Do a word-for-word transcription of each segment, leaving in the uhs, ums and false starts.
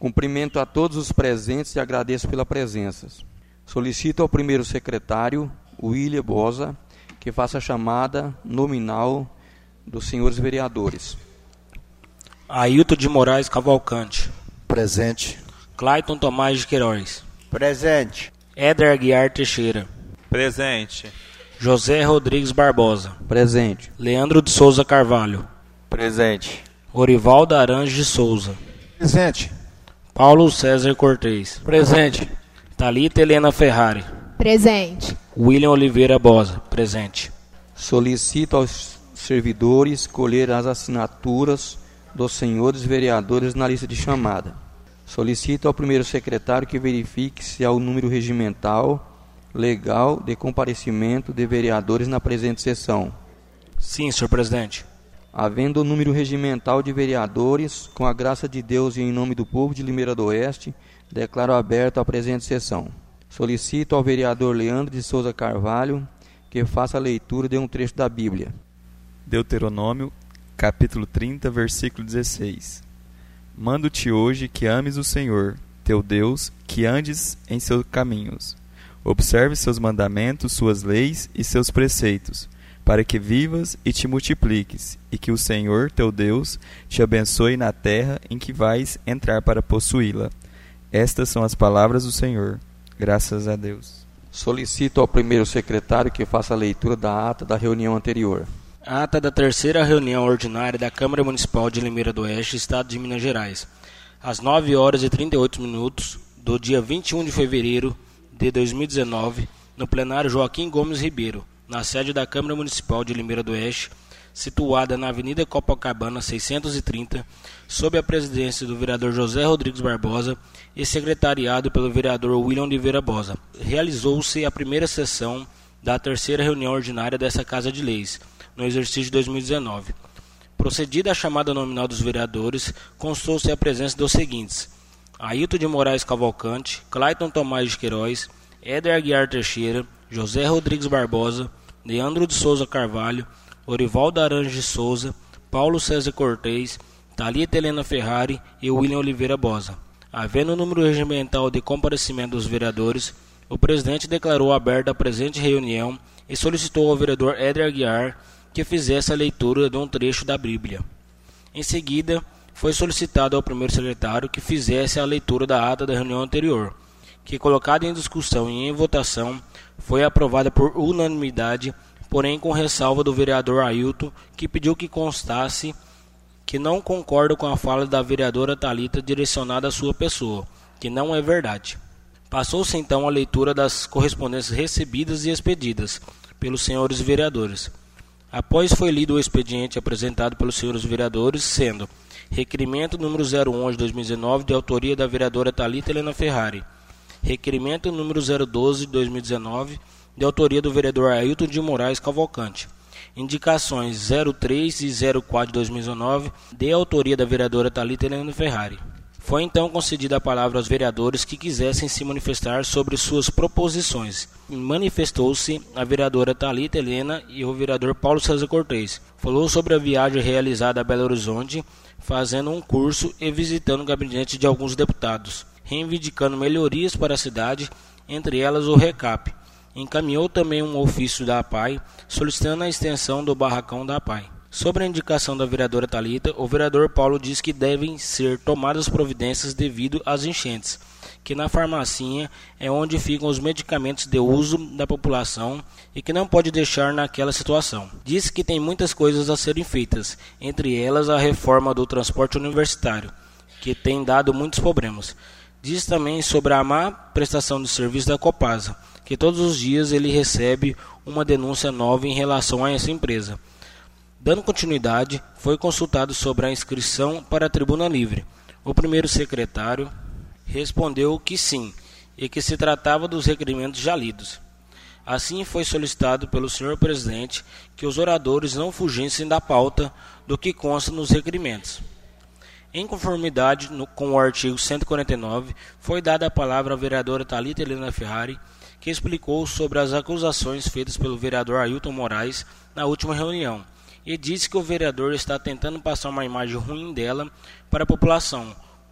Cumprimento a todos os presentes e agradeço pela presença. Solicito ao primeiro secretário, William Bosa, que faça a chamada nominal dos senhores vereadores. Ailton de Moraes Cavalcante. Presente. Clayton Tomás de Queiroz. Presente. Éder Aguiar Teixeira. Presente. José Rodrigues Barbosa. Presente. Leandro de Souza Carvalho. Presente. Orivaldo Aranjo de Souza. Presente. Paulo César Cortez. Presente. Thalita Helena Ferrari. Presente. William Oliveira Bosa. Presente. Solicito aos servidores colher as assinaturas dos senhores vereadores na lista de chamada. Solicito ao primeiro secretário que verifique se há o número regimental legal de comparecimento de vereadores na presente sessão. Sim, senhor presidente. Havendo o número regimental de vereadores, com a graça de Deus e em nome do povo de Limeira do Oeste, declaro aberto a presente sessão. Solicito ao vereador Leandro de Souza Carvalho que faça a leitura de um trecho da Bíblia. Deuteronômio, capítulo trinta, versículo dezesseis. Mando-te hoje que ames o Senhor, teu Deus, que andes em seus caminhos. Observe seus mandamentos, suas leis e seus preceitos, para que vivas e te multipliques, e que o Senhor, teu Deus, te abençoe na terra em que vais entrar para possuí-la. Estas são as palavras do Senhor. Graças a Deus. Solicito ao primeiro secretário que faça a leitura da ata da reunião anterior. Ata da terceira reunião ordinária da Câmara Municipal de Limeira do Oeste, Estado de Minas Gerais, às nove horas e trinta e oito minutos do dia vinte e um de fevereiro de dois mil e dezenove, no plenário Joaquim Gomes Ribeiro, na sede da Câmara Municipal de Limeira do Oeste, situada na Avenida Copacabana seiscentos e trinta, sob a presidência do vereador José Rodrigues Barbosa e secretariado pelo vereador William Oliveira Bosa. Realizou-se a primeira sessão da terceira reunião ordinária dessa Casa de Leis, no exercício de dois mil e dezenove. Procedida a chamada nominal dos vereadores, constou-se a presença dos seguintes: Ailton de Moraes Cavalcante, Clayton Tomás de Queiroz, Éder Aguiar Teixeira, José Rodrigues Barbosa, Leandro de Souza Carvalho, Orivaldo Aranjo de Souza, Paulo César Cortez, Thalita Helena Ferrari e William Oliveira Bosa. Havendo o número regimental de comparecimento dos vereadores, o presidente declarou aberta a presente reunião e solicitou ao vereador Éder Aguiar que fizesse a leitura de um trecho da Bíblia. Em seguida, foi solicitado ao primeiro secretário que fizesse a leitura da ata da reunião anterior, que, colocada em discussão e em votação, foi aprovada por unanimidade, porém com ressalva do vereador Ailton, que pediu que constasse que não concorda com a fala da vereadora Thalita direcionada à sua pessoa, que não é verdade. Passou-se então a leitura das correspondências recebidas e expedidas pelos senhores vereadores. Após foi lido o expediente apresentado pelos senhores vereadores, sendo requerimento número zero um de dois mil e dezenove, de autoria da vereadora Thalita Helena Ferrari, requerimento número zero doze de dois mil e dezenove, de autoria do vereador Ailton de Moraes Cavalcante, indicações zero três e zero quatro de dois mil e dezenove, de autoria da vereadora Thalita Helena Ferrari. Foi então concedida a palavra aos vereadores que quisessem se manifestar sobre suas proposições. Manifestou-se a vereadora Thalita Helena e o vereador Paulo César Cortez. Falou sobre a viagem realizada a Belo Horizonte, fazendo um curso e visitando o gabinete de alguns deputados, reivindicando melhorias para a cidade, entre elas o RECAP. Encaminhou também um ofício da APAI, solicitando a extensão do barracão da APAI. Sobre a indicação da vereadora Thalita, o vereador Paulo diz que devem ser tomadas providências devido às enchentes, que na farmacinha é onde ficam os medicamentos de uso da população e que não pode deixar naquela situação. Diz que tem muitas coisas a serem feitas, entre elas a reforma do transporte universitário, que tem dado muitos problemas. Diz também sobre a má prestação de serviço da Copasa, que todos os dias ele recebe uma denúncia nova em relação a essa empresa. Dando continuidade, foi consultado sobre a inscrição para a tribuna livre. O primeiro secretário respondeu que sim, e que se tratava dos requerimentos já lidos. Assim, foi solicitado pelo senhor presidente que os oradores não fugissem da pauta do que consta nos requerimentos. Em conformidade no, com o artigo cento e quarenta e nove, foi dada a palavra à vereadora Thalita Helena Ferrari, que explicou sobre as acusações feitas pelo vereador Ailton Moraes na última reunião, e disse que o vereador está tentando passar uma imagem ruim dela para a população,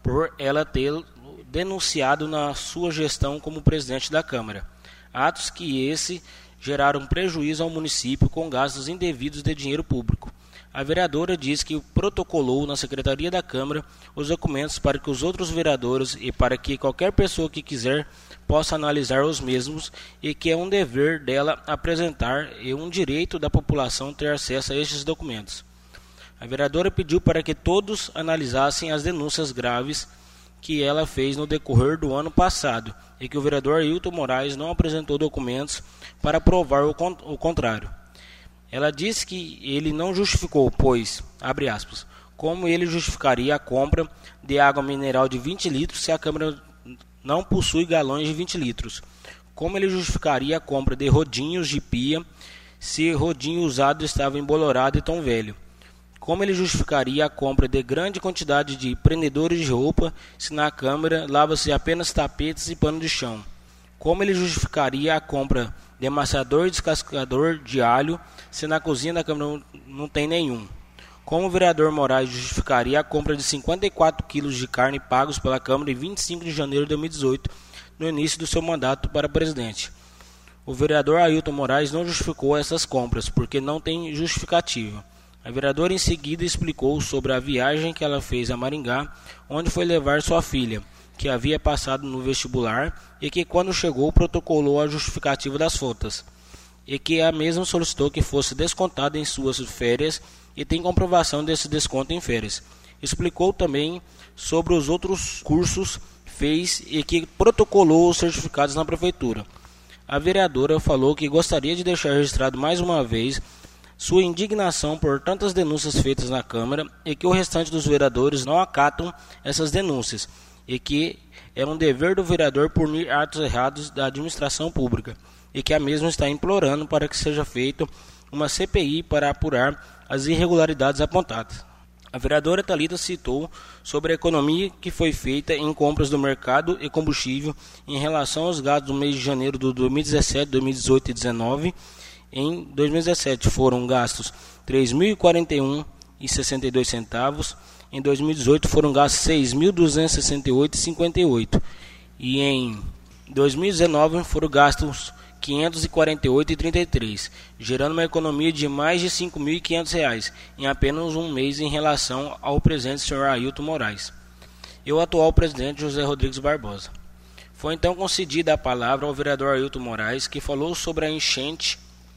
por ela ter denunciado na sua gestão como presidente da Câmara. Atos que esse geraram prejuízo ao município com gastos indevidos de dinheiro público. A vereadora diz que protocolou na Secretaria da Câmara os documentos para que os outros vereadores e para que qualquer pessoa que quiser possa analisar os mesmos e que é um dever dela apresentar e um direito da população ter acesso a estes documentos. A vereadora pediu para que todos analisassem as denúncias graves que ela fez no decorrer do ano passado e que o vereador Ailton Moraes não apresentou documentos para provar o, con- o contrário. Ela disse que ele não justificou, pois, abre aspas, como ele justificaria a compra de água mineral de vinte litros se a Câmara não possui galões de vinte litros? Como ele justificaria a compra de rodinhos de pia se rodinho usado estava embolorado e tão velho? Como ele justificaria a compra de grande quantidade de prendedores de roupa se na Câmara lava-se apenas tapetes e pano de chão? Como ele justificaria a compra de amassador e descascador de alho se na cozinha da Câmara não tem nenhum? Como o vereador Moraes justificaria a compra de cinquenta e quatro quilos de carne pagos pela Câmara em vinte e cinco de janeiro de dois mil e dezoito, no início do seu mandato para presidente? O vereador Ailton Moraes não justificou essas compras, porque não tem justificativa. A vereadora em seguida explicou sobre a viagem que ela fez a Maringá, onde foi levar sua filha, que havia passado no vestibular e que quando chegou protocolou a justificativa das fotos, e que a mesma solicitou que fosse descontada em suas férias e tem comprovação desse desconto em férias. Explicou também sobre os outros cursos fez e que protocolou os certificados na prefeitura. A vereadora falou que gostaria de deixar registrado mais uma vez sua indignação por tantas denúncias feitas na Câmara e que o restante dos vereadores não acatam essas denúncias e que é um dever do vereador punir atos errados da administração pública e que a mesma está implorando para que seja feita uma C P I para apurar as irregularidades apontadas. A vereadora Thalita citou sobre a economia que foi feita em compras do mercado e combustível em relação aos gastos do mês de janeiro de dois mil e dezessete, dois mil e dezoito e dois mil e dezenove. Em dois mil e dezessete foram gastos três mil e quarenta e um reais e sessenta e dois centavos. Em dois mil e dezoito foram gastos seis mil duzentos e sessenta e oito reais e cinquenta e oito centavos. E em dois mil e dezenove foram gastos quinhentos e quarenta e oito reais e trinta e três centavos, gerando uma economia de mais de cinco mil e quinhentos reais em apenas um mês em relação ao presente senhor Ailton Moraes e o atual presidente José Rodrigues Barbosa. Foi então concedida a palavra ao vereador Ailton Moraes, que falou sobre a enchente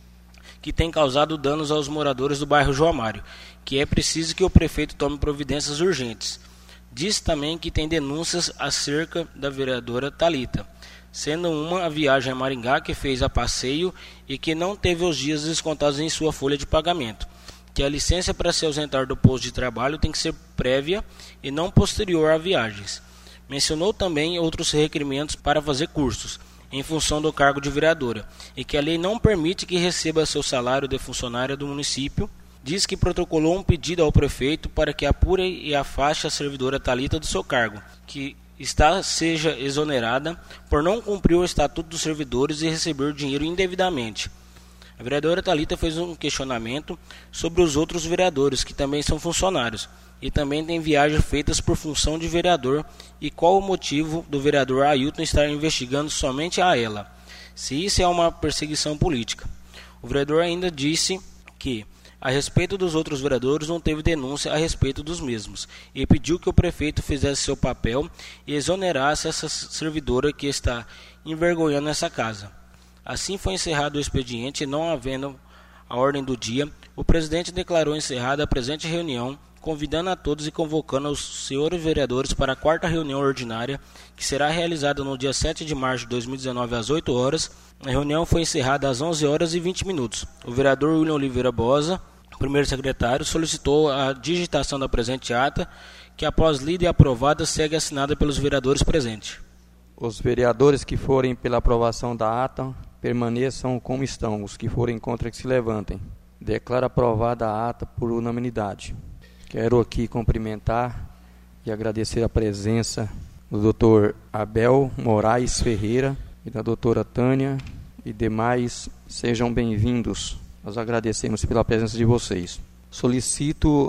que tem causado danos aos moradores do bairro João Mário, que é preciso que o prefeito tome providências urgentes. Disse também que tem denúncias acerca da vereadora Thalita, sendo uma a viagem a Maringá que fez a passeio e que não teve os dias descontados em sua folha de pagamento, que a licença para se ausentar do posto de trabalho tem que ser prévia e não posterior a viagens. Mencionou também outros requerimentos para fazer cursos, em função do cargo de vereadora, e que a lei não permite que receba seu salário de funcionária do município. Diz que protocolou um pedido ao prefeito para que apure e afaste a servidora Thalita do seu cargo, que está seja exonerada por não cumprir o estatuto dos servidores e receber dinheiro indevidamente. A vereadora Thalita fez um questionamento sobre os outros vereadores, que também são funcionários, e também tem viagens feitas por função de vereador, e qual o motivo do vereador Ailton estar investigando somente a ela, se isso é uma perseguição política. O vereador ainda disse que, a respeito dos outros vereadores, não teve denúncia a respeito dos mesmos, e pediu que o prefeito fizesse seu papel e exonerasse essa servidora que está envergonhando essa casa. Assim foi encerrado o expediente, e não havendo a ordem do dia, o presidente declarou encerrada a presente reunião, convidando a todos e convocando os senhores vereadores para a quarta reunião ordinária, que será realizada no dia sete de março de dois mil e dezenove, às oito horas. A reunião foi encerrada às onze horas e vinte minutos. O vereador William Oliveira Bosa, primeiro secretário, solicitou a digitação da presente ata, que após lida e aprovada, segue assinada pelos vereadores presentes. Os vereadores que forem pela aprovação da ata, permaneçam como estão. Os que forem contra, que se levantem. Declaro aprovada a ata por unanimidade. Quero aqui cumprimentar e agradecer a presença do doutor Abel Moraes Ferreira e da doutora Tânia e demais. Sejam bem-vindos. Nós agradecemos pela presença de vocês. Solicito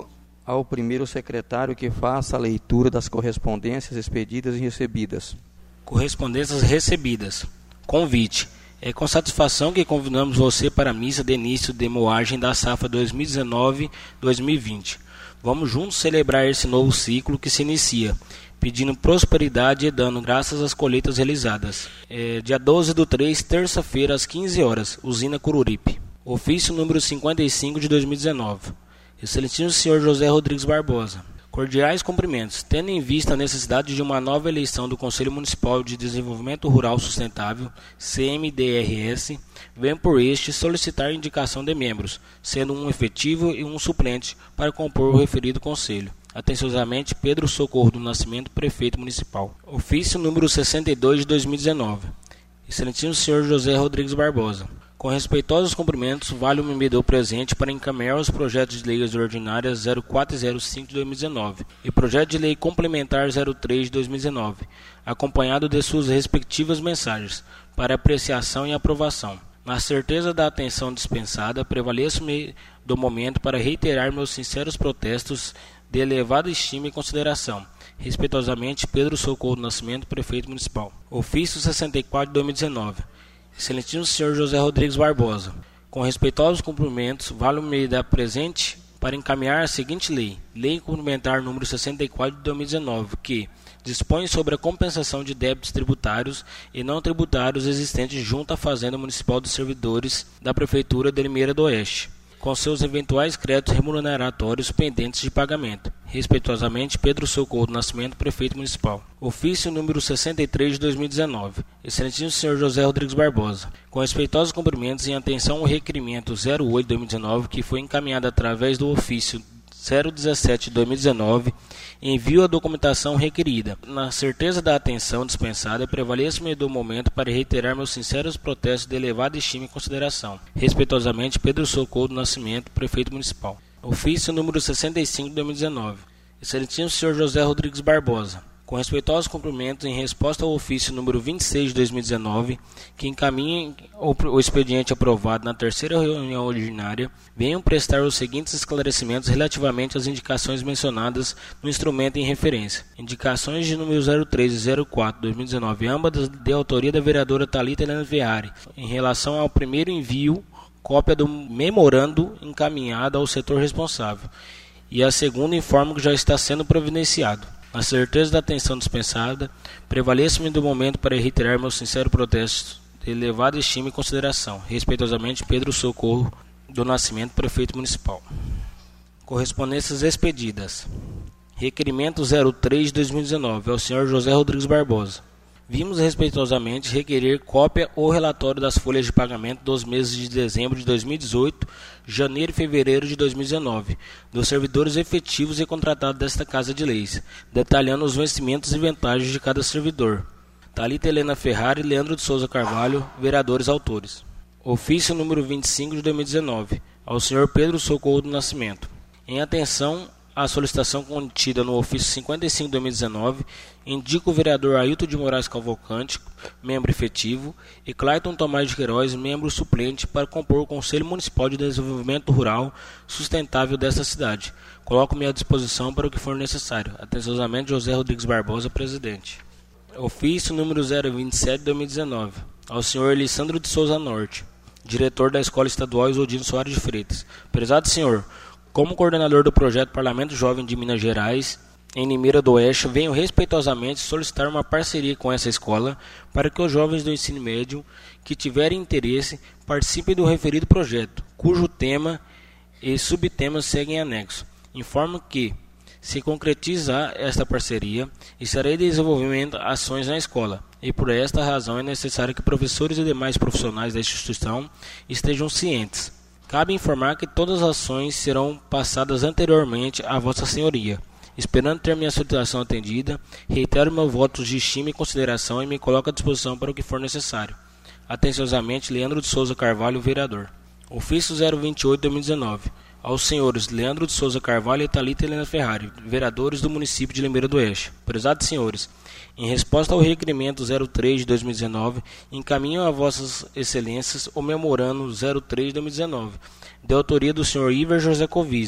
ao primeiro secretário que faça a leitura das correspondências expedidas e recebidas. Correspondências recebidas. Convite. É com satisfação que convidamos você para a missa de início de moagem da safra dois mil e dezenove dois mil e vinte. Vamos juntos celebrar esse novo ciclo que se inicia, pedindo prosperidade e dando graças às colheitas realizadas. É, dia doze do três, terça-feira, às quinze horas, usina Cururipe. Ofício número cinquenta e cinco de dois mil e dezenove. Excelentíssimo senhor José Rodrigues Barbosa. Cordiais cumprimentos. Tendo em vista a necessidade de uma nova eleição do Conselho Municipal de Desenvolvimento Rural Sustentável, C M D R S, venho por este solicitar indicação de membros, sendo um efetivo e um suplente, para compor o referido Conselho. Atenciosamente, Pedro Socorro do Nascimento, Prefeito Municipal. Ofício número sessenta e dois de dois mil e dezenove. Excelentíssimo senhor José Rodrigues Barbosa. Com respeitosos cumprimentos, vale-me me deu presente para encaminhar os projetos de leis ordinárias zero quatro e zero cinco de dois mil e dezenove e projeto de lei complementar zero três de dois mil e dezenove, acompanhado de suas respectivas mensagens, para apreciação e aprovação. Na certeza da atenção dispensada, prevaleço-me do momento para reiterar meus sinceros protestos de elevada estima e consideração. Respeitosamente, Pedro Socorro do Nascimento, Prefeito Municipal. Ofício sessenta e quatro de dois mil e dezenove. Excelentíssimo senhor José Rodrigues Barbosa. Com respeitosos cumprimentos, vale-me dar presente para encaminhar a seguinte lei. Lei complementar número sessenta e quatro de dois mil e dezenove, que dispõe sobre a compensação de débitos tributários e não tributários existentes junto à Fazenda Municipal dos Servidores da Prefeitura de Limeira do Oeste, com seus eventuais créditos remuneratórios pendentes de pagamento. Respeitosamente, Pedro Socorro do Nascimento, Prefeito Municipal. Ofício número sessenta e três de dois mil e dezenove. Excelentíssimo senhor José Rodrigues Barbosa. Com respeitosos cumprimentos, em atenção ao requerimento zero oito de dois mil e dezenove, que foi encaminhado através do ofício zero dezessete de dois mil e dezenove, envio a documentação requerida. Na certeza da atenção dispensada, prevaleço-me do momento para reiterar meus sinceros protestos de elevada estima e consideração. Respeitosamente, Pedro Socorro do Nascimento, Prefeito Municipal. Ofício número sessenta e cinco de dois mil e dezenove. Excelentíssimo senhor José Rodrigues Barbosa. Com respeitosos cumprimentos, em resposta ao ofício número vinte e seis de dois mil e dezenove, que encaminha o expediente aprovado na terceira reunião ordinária, venham prestar os seguintes esclarecimentos relativamente às indicações mencionadas no instrumento em referência. Indicações de número zero três e zero quatro de dois mil e dezenove, ambas de autoria da vereadora Thalita Helena Ferrari, em relação ao primeiro envio, cópia do memorando encaminhado ao setor responsável, e a segunda informa que já está sendo providenciado. Na certeza da atenção dispensada, prevaleço-me do momento para reiterar meu sincero protesto de elevada estima e consideração. Respeitosamente, Pedro Socorro do Nascimento, Prefeito Municipal. Correspondências expedidas. Requerimento zero três de dois mil e dezenove ao senhor José Rodrigues Barbosa. Vimos respeitosamente requerer cópia ou relatório das folhas de pagamento dos meses de dezembro de dois mil e dezoito, janeiro e fevereiro de dois mil e dezenove, dos servidores efetivos e contratados desta Casa de Leis, detalhando os vencimentos e vantagens de cada servidor. Thalita Helena Ferrari e Leandro de Souza Carvalho, vereadores autores. Ofício número vinte e cinco de dois mil e dezenove, ao senhor Pedro Socorro do Nascimento. Em atenção à solicitação contida no ofício cinquenta e cinco de dois mil e dezenove, indica o vereador Ailton de Moraes Cavalcante, membro efetivo, e Clayton Tomás de Queiroz, membro suplente, para compor o Conselho Municipal de Desenvolvimento Rural Sustentável desta cidade. Coloco-me à disposição para o que for necessário. Atenciosamente, José Rodrigues Barbosa, presidente. Ofício número zero vinte e sete de dois mil e dezenove, ao senhor Elisandro de Souza Norte, diretor da Escola Estadual Isodino Soares de Freitas. Prezado senhor, como coordenador do projeto Parlamento Jovem de Minas Gerais, em Limeira do Oeste, venho respeitosamente solicitar uma parceria com essa escola para que os jovens do ensino médio que tiverem interesse participem do referido projeto, cujo tema e subtemas seguem anexo. Informo que, se concretizar esta parceria, estarei desenvolvendo ações na escola, e por esta razão é necessário que professores e demais profissionais da instituição estejam cientes. Cabe informar que todas as ações serão passadas anteriormente à Vossa Senhoria. Esperando ter minha solicitação atendida, reitero meu voto de estima e consideração e me coloco à disposição para o que for necessário. Atenciosamente, Leandro de Souza Carvalho, vereador. Ofício zero vinte e oito de dois mil e dezenove. Aos senhores Leandro de Souza Carvalho e Thalita Helena Ferrari, vereadores do município de Limeira do Oeste. Prezados senhores, em resposta ao requerimento zero três de dois mil e dezenove, encaminho a vossas excelências o memorando zero três de dois mil e dezenove, de autoria do senhor Iver José Covise,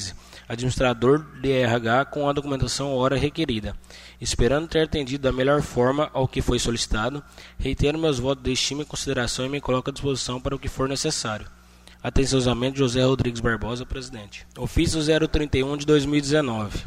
administrador de R H, com a documentação hora requerida. Esperando ter atendido da melhor forma ao que foi solicitado, reitero meus votos de estima e consideração e me coloco à disposição para o que for necessário. Atenciosamente, José Rodrigues Barbosa, presidente. Ofício zero trinta e um de dois mil e dezenove.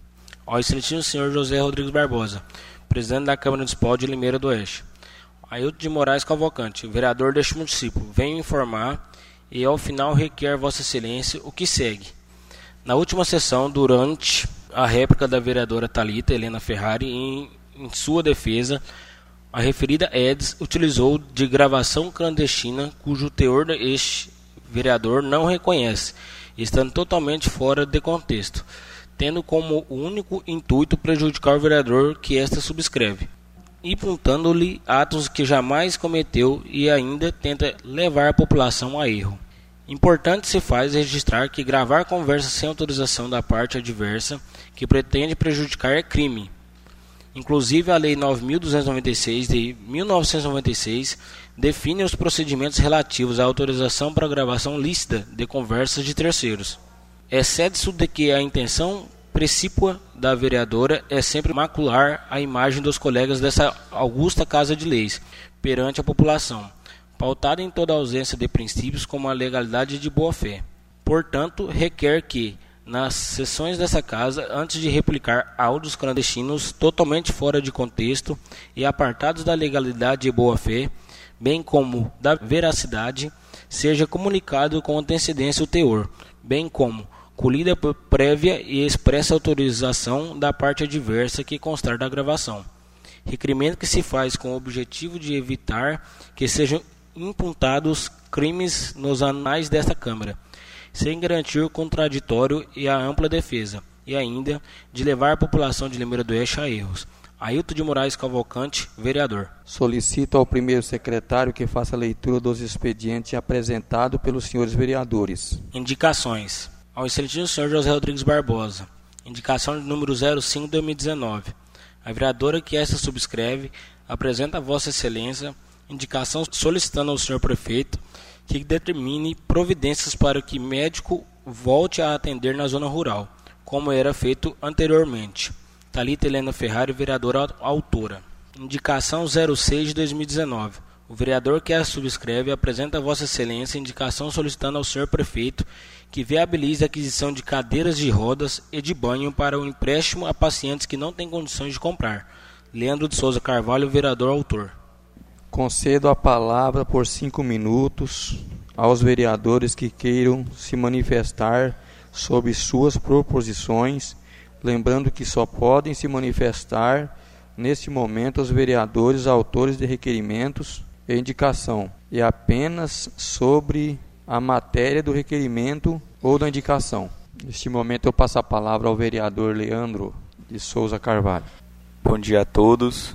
Ao excelentíssimo senhor José Rodrigues Barbosa, presidente da Câmara Municipal de Limeira do Oeste. Ailton de Moraes Cavalcante, vereador deste município, venho informar e ao final requer Vossa Excelência o que segue. Na última sessão, durante a réplica da vereadora Thalita Helena Ferrari, em, em sua defesa, a referida Eds utilizou de gravação clandestina cujo teor este vereador não reconhece, estando totalmente fora de contexto, tendo como único intuito prejudicar o vereador que esta subscreve, imputando-lhe atos que jamais cometeu e ainda tenta levar a população a erro. Importante se faz registrar que gravar conversa sem autorização da parte adversa que pretende prejudicar é crime. Inclusive, a Lei nove mil duzentos e noventa e seis de mil novecentos e noventa e seis define os procedimentos relativos à autorização para gravação lícita de conversas de terceiros. Excede-se de que a intenção precípua da vereadora é sempre macular a imagem dos colegas dessa augusta Casa de Leis perante a população, pautada em toda a ausência de princípios como a legalidade de boa-fé. Portanto, requer que, nas sessões dessa Casa, antes de replicar áudios clandestinos totalmente fora de contexto e apartados da legalidade e boa-fé, bem como da veracidade, seja comunicado com antecedência o teor, bem como colhida prévia e expressa autorização da parte adversa que constar da gravação. Requerimento que se faz com o objetivo de evitar que sejam imputados crimes nos anais desta Câmara, sem garantir o contraditório e a ampla defesa, e ainda de levar a população de Limeira do Oeste a erros. Ailton de Moraes Cavalcante, vereador. Solicito ao primeiro secretário que faça a leitura dos expedientes apresentados pelos senhores vereadores. Indicações. Ao excelentíssimo senhor José Rodrigues Barbosa. Indicação de número zero cinco de dois mil e dezenove. A vereadora que esta subscreve apresenta a Vossa Excelência indicação solicitando ao senhor prefeito que determine providências para que médico volte a atender na zona rural, como era feito anteriormente. Thalita Helena Ferrari, vereadora autora. Indicação zero seis de dois mil e dezenove. O vereador que a subscreve apresenta a Vossa Excelência indicação solicitando ao senhor prefeito que viabilize a aquisição de cadeiras de rodas e de banho para o empréstimo a pacientes que não têm condições de comprar. Leandro de Souza Carvalho, vereador autor. Concedo a palavra por cinco minutos aos vereadores que queiram se manifestar sobre suas proposições, lembrando que só podem se manifestar neste momento os vereadores autores de requerimentos e indicação, e apenas sobre a matéria do requerimento ou da indicação. Neste momento eu passo a palavra ao vereador Leandro de Souza Carvalho. Bom dia a todos.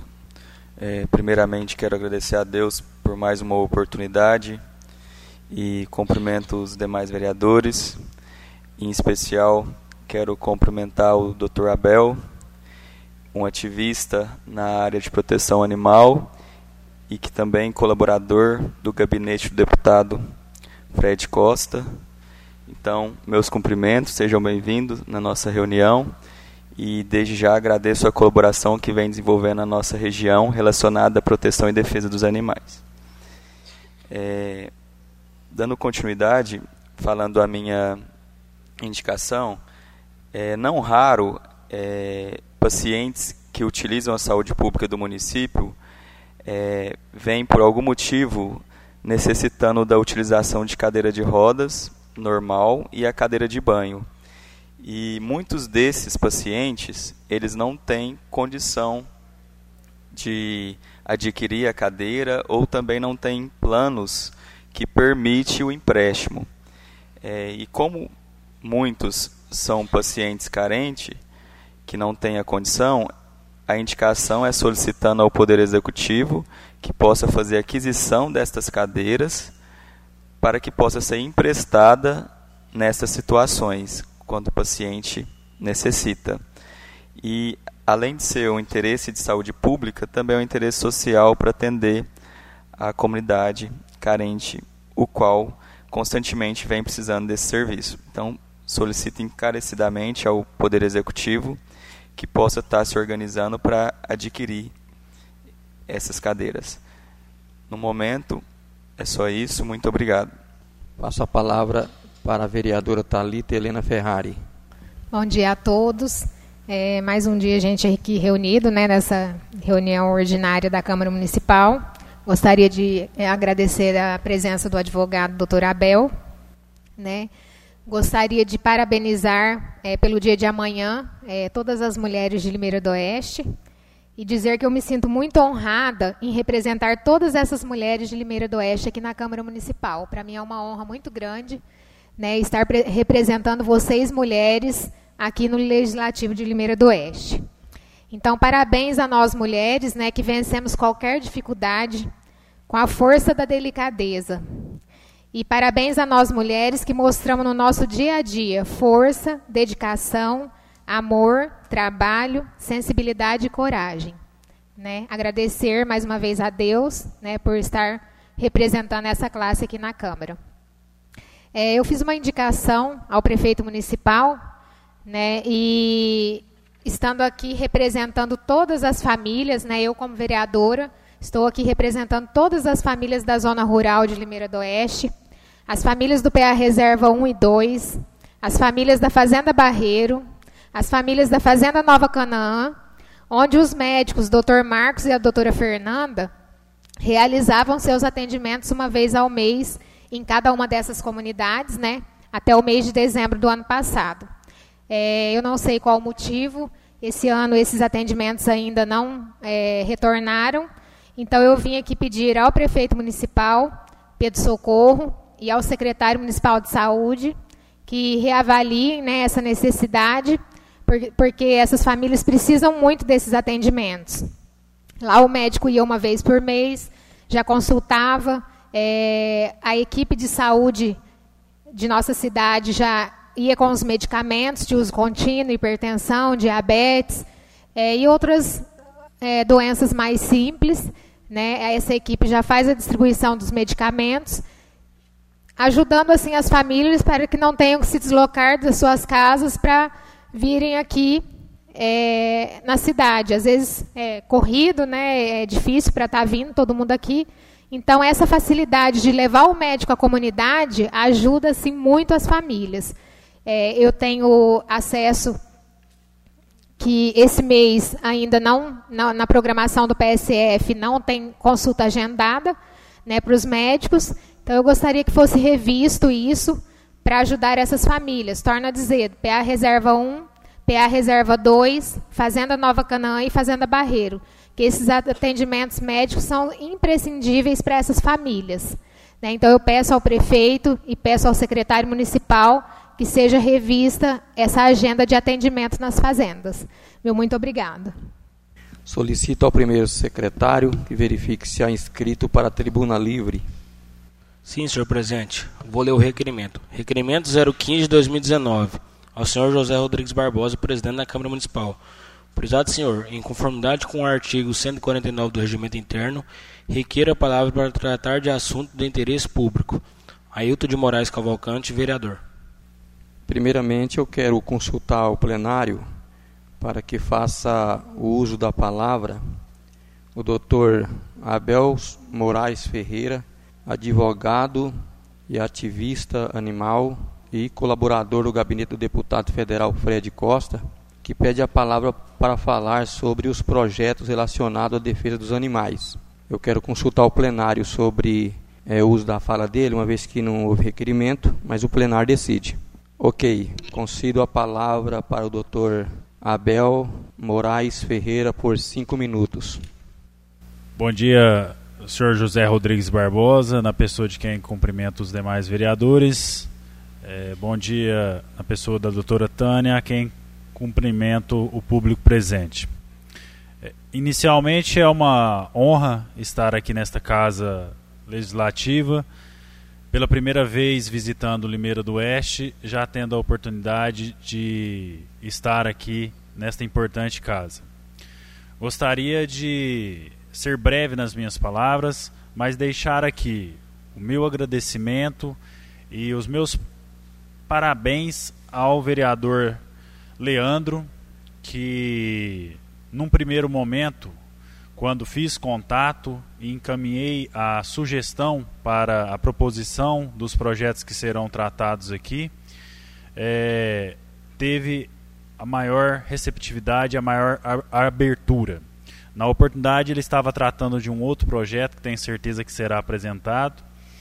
É, primeiramente quero agradecer a Deus por mais uma oportunidade e cumprimento os demais vereadores. Em especial quero cumprimentar o doutor Abel, um ativista na área de proteção animal e que também é colaborador do gabinete do deputado Fred Costa. Então, meus cumprimentos, sejam bem-vindos na nossa reunião e desde já agradeço a colaboração que vem desenvolvendo a nossa região relacionada à proteção e defesa dos animais. É, dando continuidade, falando a minha indicação, é não raro é, pacientes que utilizam a saúde pública do município é, vêm por algum motivo necessitando da utilização de cadeira de rodas normal e a cadeira de banho. E muitos desses pacientes, eles não têm condição de adquirir a cadeira ou também não têm planos que permitem o empréstimo. É, e como muitos são pacientes carentes, que não têm a condição, a indicação é solicitando ao Poder Executivo que possa fazer aquisição destas cadeiras para que possa ser emprestada nessas situações, quando o paciente necessita. E, além de ser um interesse de saúde pública, também é um interesse social para atender a comunidade carente, o qual constantemente vem precisando desse serviço. Então, solicito encarecidamente ao Poder Executivo que possa estar se organizando para adquirir essas cadeiras. No momento, é só isso. Muito obrigado. Passo a palavra para a vereadora Thalita Helena Ferrari. Bom dia a todos. É, mais um dia a gente aqui reunido, né, nessa reunião ordinária da Câmara Municipal. Gostaria de é, agradecer a presença do advogado doutor Abel, né? Gostaria de parabenizar é, pelo dia de amanhã é, todas as mulheres de Limeira do Oeste e dizer que eu me sinto muito honrada em representar todas essas mulheres de Limeira do Oeste aqui na Câmara Municipal. Para mim é uma honra muito grande, né, estar representando vocês, mulheres, aqui no Legislativo de Limeira do Oeste. Então, parabéns a nós, mulheres, né, que vencemos qualquer dificuldade com a força da delicadeza. E parabéns a nós, mulheres, que mostramos no nosso dia a dia força, dedicação, amor, trabalho, sensibilidade e coragem. Né? Agradecer mais uma vez a Deus, né, por estar representando essa classe aqui na Câmara. É, eu fiz uma indicação ao prefeito municipal, né, e estando aqui representando todas as famílias, né, eu como vereadora, estou aqui representando todas as famílias da zona rural de Limeira do Oeste, as famílias do P A Reserva um e dois, as famílias da Fazenda Barreiro, as famílias da Fazenda Nova Canaã, onde os médicos, doutor Marcos e a doutora Fernanda, realizavam seus atendimentos uma vez ao mês em cada uma dessas comunidades, né, até o mês de dezembro do ano passado. É, eu não sei qual o motivo, esse ano esses atendimentos ainda não é, retornaram, então eu vim aqui pedir ao prefeito municipal, Pedro Socorro, e ao secretário municipal de saúde, que reavaliem, né, essa necessidade, porque essas famílias precisam muito desses atendimentos. Lá o médico ia uma vez por mês, já consultava, é, a equipe de saúde de nossa cidade já ia com os medicamentos de uso contínuo, hipertensão, diabetes é, e outras é, doenças mais simples. Né? Essa equipe já faz a distribuição dos medicamentos, ajudando assim as famílias para que não tenham que se deslocar das suas casas para virem aqui é, na cidade. Às vezes é corrido, né? É difícil para estar vindo todo mundo aqui. Então, essa facilidade de levar o médico à comunidade ajuda assim, muito as famílias. É, eu tenho acesso que esse mês ainda não, na, na programação do P S F, não tem consulta agendada, né, para os médicos. Então, eu gostaria que fosse revisto isso para ajudar essas famílias. Torno a dizer, P A Reserva um, P A Reserva dois, Fazenda Nova Canaã e Fazenda Barreiro, que esses atendimentos médicos são imprescindíveis para essas famílias. Né? Então, eu peço ao prefeito e peço ao secretário municipal que seja revista essa agenda de atendimento nas fazendas. Meu muito obrigada. Solicito ao primeiro secretário que verifique se há inscrito para a tribuna livre. Sim, senhor presidente. Vou ler o requerimento. Requerimento zero quinze de dois mil e dezenove. Ao senhor José Rodrigues Barbosa, presidente da Câmara Municipal. Prezado senhor, em conformidade com o artigo cento e quarenta e nove do Regimento Interno, requeiro a palavra para tratar de assunto de interesse público. Ailton de Moraes Cavalcante, vereador. Primeiramente, eu quero consultar o plenário para que faça o uso da palavra o doutor Abel Moraes Ferreira, advogado e ativista animal e colaborador do gabinete do deputado federal Fred Costa, que pede a palavra para falar sobre os projetos relacionados à defesa dos animais. Eu quero consultar o plenário sobre é, o uso da fala dele, uma vez que não houve requerimento, mas o plenário decide. Ok, concedo a palavra para o doutor Abel Moraes Ferreira por cinco minutos. Bom dia, senhor José Rodrigues Barbosa, na pessoa de quem cumprimento os demais vereadores. É, bom dia na pessoa da doutora Tânia, a quem cumprimento o público presente. É, inicialmente é uma honra estar aqui nesta casa legislativa, pela primeira vez visitando Limeira do Oeste, já tendo a oportunidade de estar aqui nesta importante casa. Gostaria de ser breve nas minhas palavras, mas deixar aqui o meu agradecimento e os meus parabéns ao vereador Leandro, que num primeiro momento, quando fiz contato e encaminhei a sugestão para a proposição dos projetos que serão tratados aqui, é, teve a maior receptividade, a maior abertura. Na oportunidade, ele estava tratando de um outro projeto que tenho certeza que será apresentado,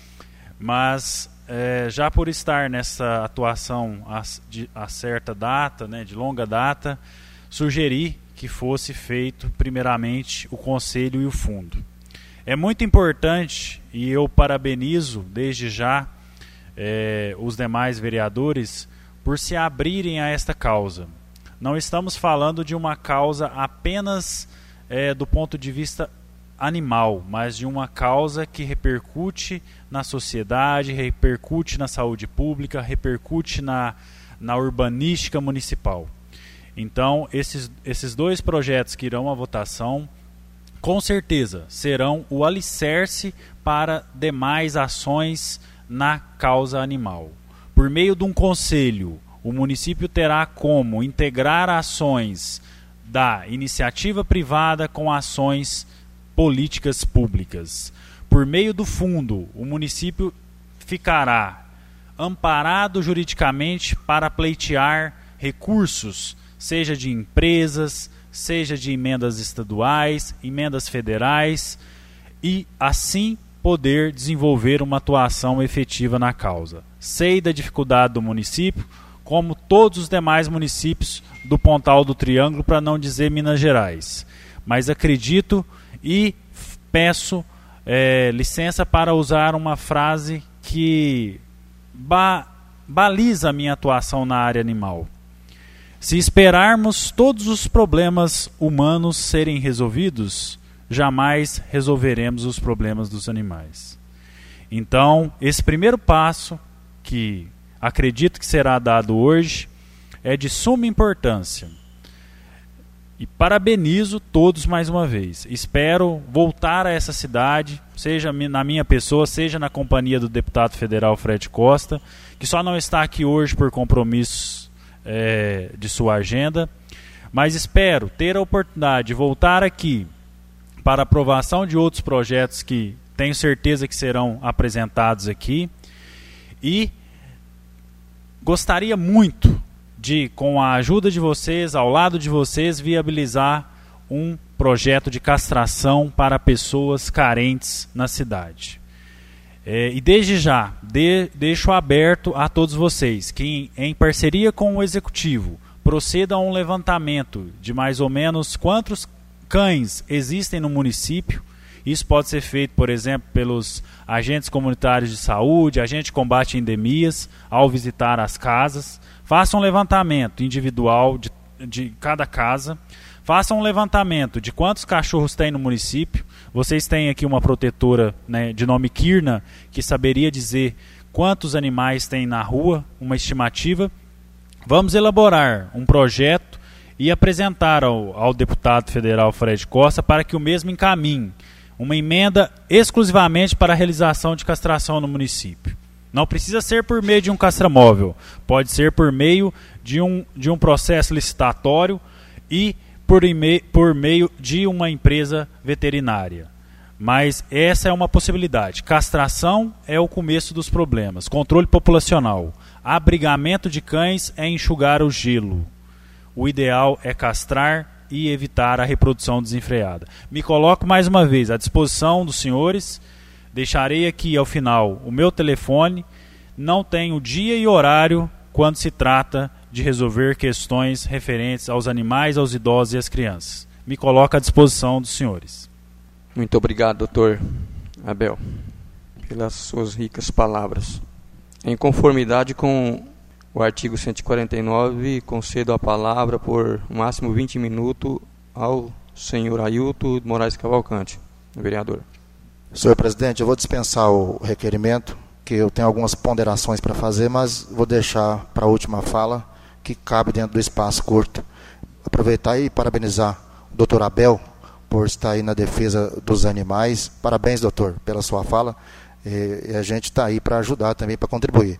mas é, já por estar nessa atuação a, de, a certa data, né, de longa data, sugeri que fosse feito primeiramente o Conselho e o Fundo. É muito importante, e eu parabenizo desde já é, os demais vereadores por se abrirem a esta causa. Não estamos falando de uma causa apenas é, do ponto de vista animal, mas de uma causa que repercute na sociedade, repercute na saúde pública, repercute na, na urbanística municipal. Então, esses, esses dois projetos que irão à votação, com certeza, serão o alicerce para demais ações na causa animal. Por meio de um conselho, o município terá como integrar ações da iniciativa privada com ações políticas públicas. Por meio do fundo, o município ficará amparado juridicamente para pleitear recursos, seja de empresas, seja de emendas estaduais, emendas federais, e assim poder desenvolver uma atuação efetiva na causa. Sei da dificuldade do município, como todos os demais municípios do Pontal do Triângulo, para não dizer Minas Gerais. Mas acredito e peço é, licença para usar uma frase que ba baliza a minha atuação na área animal. Se esperarmos todos os problemas humanos serem resolvidos, jamais resolveremos os problemas dos animais. Então, esse primeiro passo, que acredito que será dado hoje, é de suma importância. E parabenizo todos mais uma vez. Espero voltar a essa cidade, seja na minha pessoa, seja na companhia do deputado federal Fred Costa, que só não está aqui hoje por compromissos é, de sua agenda, mas espero ter a oportunidade de voltar aqui para aprovação de outros projetos que tenho certeza que serão apresentados aqui, e gostaria muito de, com a ajuda de vocês, ao lado de vocês, viabilizar um projeto de castração para pessoas carentes na cidade. É, e desde já, de, deixo aberto a todos vocês que, em, em parceria com o Executivo, proceda a um levantamento de mais ou menos quantos cães existem no município. Isso pode ser feito, por exemplo, pelos agentes comunitários de saúde, agente de combate a endemias, ao visitar as casas. Faça um levantamento individual de, de cada casa. Faça um levantamento de quantos cachorros tem no município. Vocês têm aqui uma protetora, né, de nome Kirna, que saberia dizer quantos animais tem na rua, uma estimativa. Vamos elaborar um projeto e apresentar ao, ao deputado federal Fred Costa para que o mesmo encaminhe uma emenda exclusivamente para a realização de castração no município. Não precisa ser por meio de um castramóvel, pode ser por meio de um, de um processo licitatório e por, por meio de uma empresa veterinária. Mas essa é uma possibilidade. Castração é o começo dos problemas. Controle populacional. Abrigamento de cães é enxugar o gelo. O ideal é castrar e evitar a reprodução desenfreada. Me coloco mais uma vez à disposição dos senhores. Deixarei aqui ao final o meu telefone. Não tenho dia e horário quando se trata de resolver questões referentes aos animais, aos idosos e às crianças. Me coloco à disposição dos senhores. Muito obrigado, doutor Abel, pelas suas ricas palavras. Em conformidade com o artigo cento e quarenta e nove, concedo a palavra por máximo vinte minutos ao senhor Ailton Moraes Cavalcante, vereador. Senhor presidente, eu vou dispensar o requerimento, que eu tenho algumas ponderações para fazer, mas vou deixar para a última fala, que cabe dentro do espaço curto. Aproveitar e parabenizar o doutor Abel por estar aí na defesa dos animais. Parabéns, doutor, pela sua fala. E a gente está aí para ajudar também, para contribuir.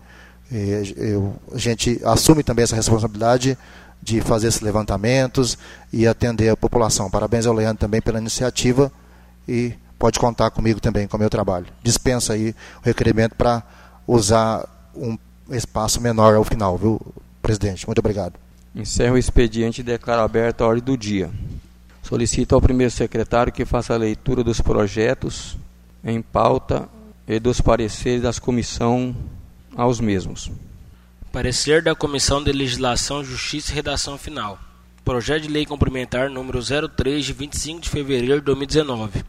E eu, a gente assume também essa responsabilidade de fazer esses levantamentos e atender a população. Parabéns ao Leandro também pela iniciativa e pode contar comigo também com o meu trabalho. Dispensa aí o requerimento para usar um espaço menor ao final, viu, presidente? Muito obrigado. Encerro o expediente e declaro aberta a ordem do dia. Solicito ao primeiro secretário que faça a leitura dos projetos em pauta e dos pareceres das comissões aos mesmos. Parecer da Comissão de Legislação, Justiça e Redação Final. Projeto de Lei Complementar número zero três, de vinte e cinco de fevereiro de dois mil e dezenove,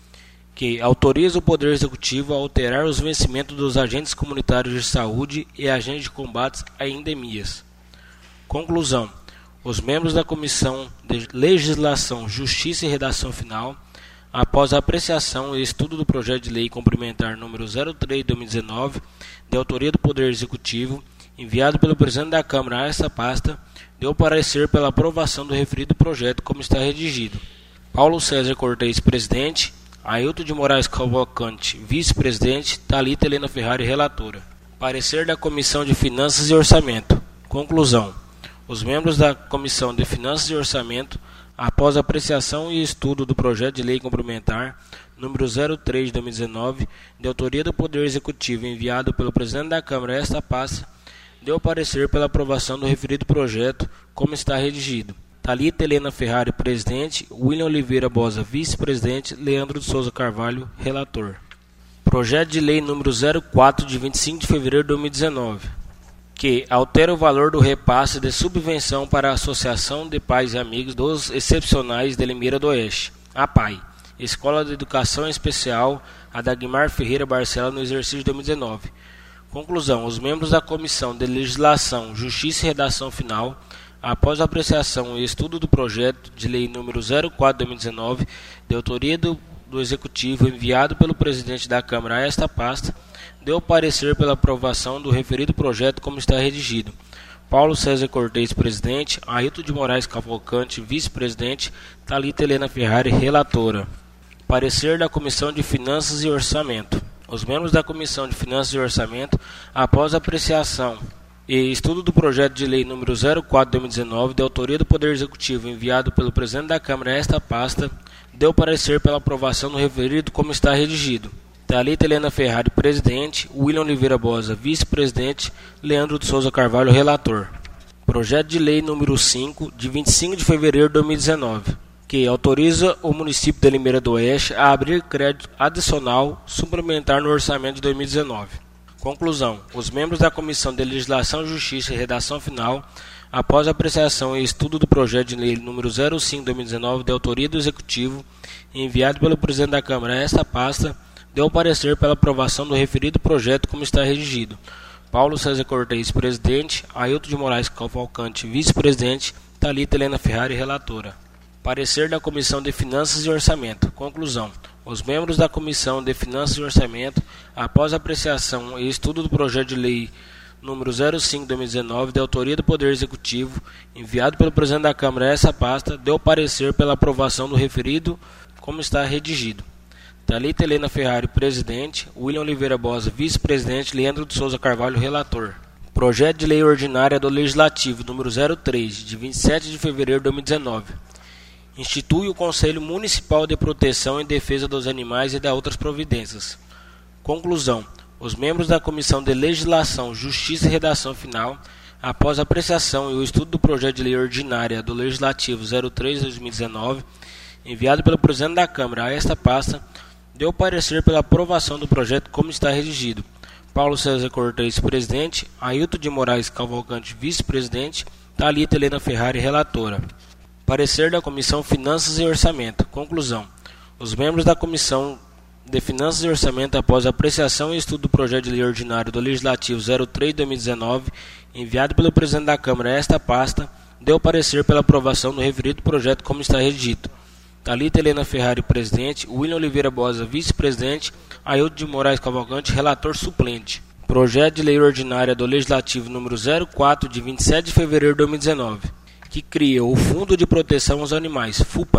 que autoriza o Poder Executivo a alterar os vencimentos dos agentes comunitários de saúde e agentes de combate a endemias. Conclusão. Os membros da Comissão de Legislação, Justiça e Redação Final, após a apreciação e estudo do projeto de lei complementar número zero três de dois mil e dezenove, de autoria do Poder Executivo, enviado pelo presidente da Câmara a esta pasta, deu parecer pela aprovação do referido projeto como está redigido. Paulo César Cortez, presidente; Ailton de Moraes Cavalcante, vice-presidente; Thalita Helena Ferrari, relatora. Parecer da Comissão de Finanças e Orçamento. Conclusão. Os membros da Comissão de Finanças e Orçamento, após a apreciação e estudo do projeto de lei complementar número zero três de dois mil e dezenove, de autoria do Poder Executivo, enviado pelo presidente da Câmara a esta pasta, deu parecer pela aprovação do referido projeto como está redigido. Thalita Helena Ferrari, presidente; William Oliveira Bosa, vice-presidente; Leandro de Souza Carvalho, relator. Projeto de lei número zero quatro, de vinte e cinco de fevereiro de dois mil e dezenove, que altera o valor do repasse de subvenção para a Associação de Pais e Amigos dos Excepcionais de Limeira do Oeste, a P A I, Escola de Educação Especial Adagmar Ferreira Barcela, no exercício de dois mil e dezenove. Conclusão. Os membros da Comissão de Legislação, Justiça e Redação Final, após a apreciação e estudo do projeto de lei número zero quatro de dois mil e dezenove, de autoria do, do Executivo, enviado pelo presidente da Câmara a esta pasta, deu parecer pela aprovação do referido projeto como está redigido. Paulo César Cortez, presidente; Ailton de Moraes Cavalcante, vice-presidente; Thalita Helena Ferrari, relatora. Parecer da Comissão de Finanças e Orçamento. Os membros da Comissão de Finanças e Orçamento, após a apreciação e estudo do projeto de lei número zero quatro de dois mil e dezenove, de autoria do Poder Executivo, enviado pelo presidente da Câmara a esta pasta, deu parecer pela aprovação do referido como está redigido. Thalita Helena Ferrari, presidente; William Oliveira Bosa, vice-presidente; Leandro de Souza Carvalho, relator. Projeto de lei número cinco, de vinte e cinco de fevereiro de dois mil e dezenove, que autoriza o município de Limeira do Oeste a abrir crédito adicional suplementar no orçamento de dois mil e dezenove. Conclusão. Os membros da Comissão de Legislação, Justiça e Redação Final, após a apreciação e estudo do projeto de lei número zero cinco de dois mil e dezenove, de autoria do Executivo, enviado pelo presidente da Câmara a esta pasta, deu parecer pela aprovação do referido projeto como está redigido. Paulo César Cortez, presidente; Ailton de Moraes Cavalcante, vice-presidente; Thalita Helena Ferrari, relatora. Parecer da Comissão de Finanças e Orçamento. Conclusão. Os membros da Comissão de Finanças e Orçamento, após a apreciação e estudo do projeto de lei número zero cinco de dois mil e dezenove, de autoria do Poder Executivo, enviado pelo presidente da Câmara a essa pasta, deu parecer pela aprovação do referido como está redigido. Thalita Helena Ferrari, presidente; William Oliveira Bosa, vice-presidente; Leandro de Souza Carvalho, relator. Projeto de lei ordinária do Legislativo, número zero três, de vinte e sete de fevereiro de dois mil e dezenove. Institui o Conselho Municipal de Proteção e Defesa dos Animais e da outras providências. Conclusão. Os membros da Comissão de Legislação, Justiça e Redação Final, após a apreciação e o estudo do projeto de lei ordinária do Legislativo zero três de dois mil e dezenove, enviado pelo presidente da Câmara a esta pasta, deu parecer pela aprovação do projeto como está redigido. Paulo César Cortez, presidente; Ailton de Moraes Cavalcante, vice-presidente; Thalita Helena Ferrari, relatora. Parecer da Comissão Finanças e Orçamento. Conclusão. Os membros da Comissão de Finanças e Orçamento, após a apreciação e estudo do projeto de lei ordinário do Legislativo zero três de dois mil e dezenove, enviado pelo presidente da Câmara a esta pasta, deu parecer pela aprovação do referido projeto como está redigido. Thalita Helena Ferrari, presidente; William Oliveira Bosa, vice-presidente; Ailton de Moraes Cavalcante, relator suplente. Projeto de lei ordinária do Legislativo número zero quatro, de vinte e sete de fevereiro de dois mil e dezenove, que cria o Fundo de Proteção aos Animais, FUPA,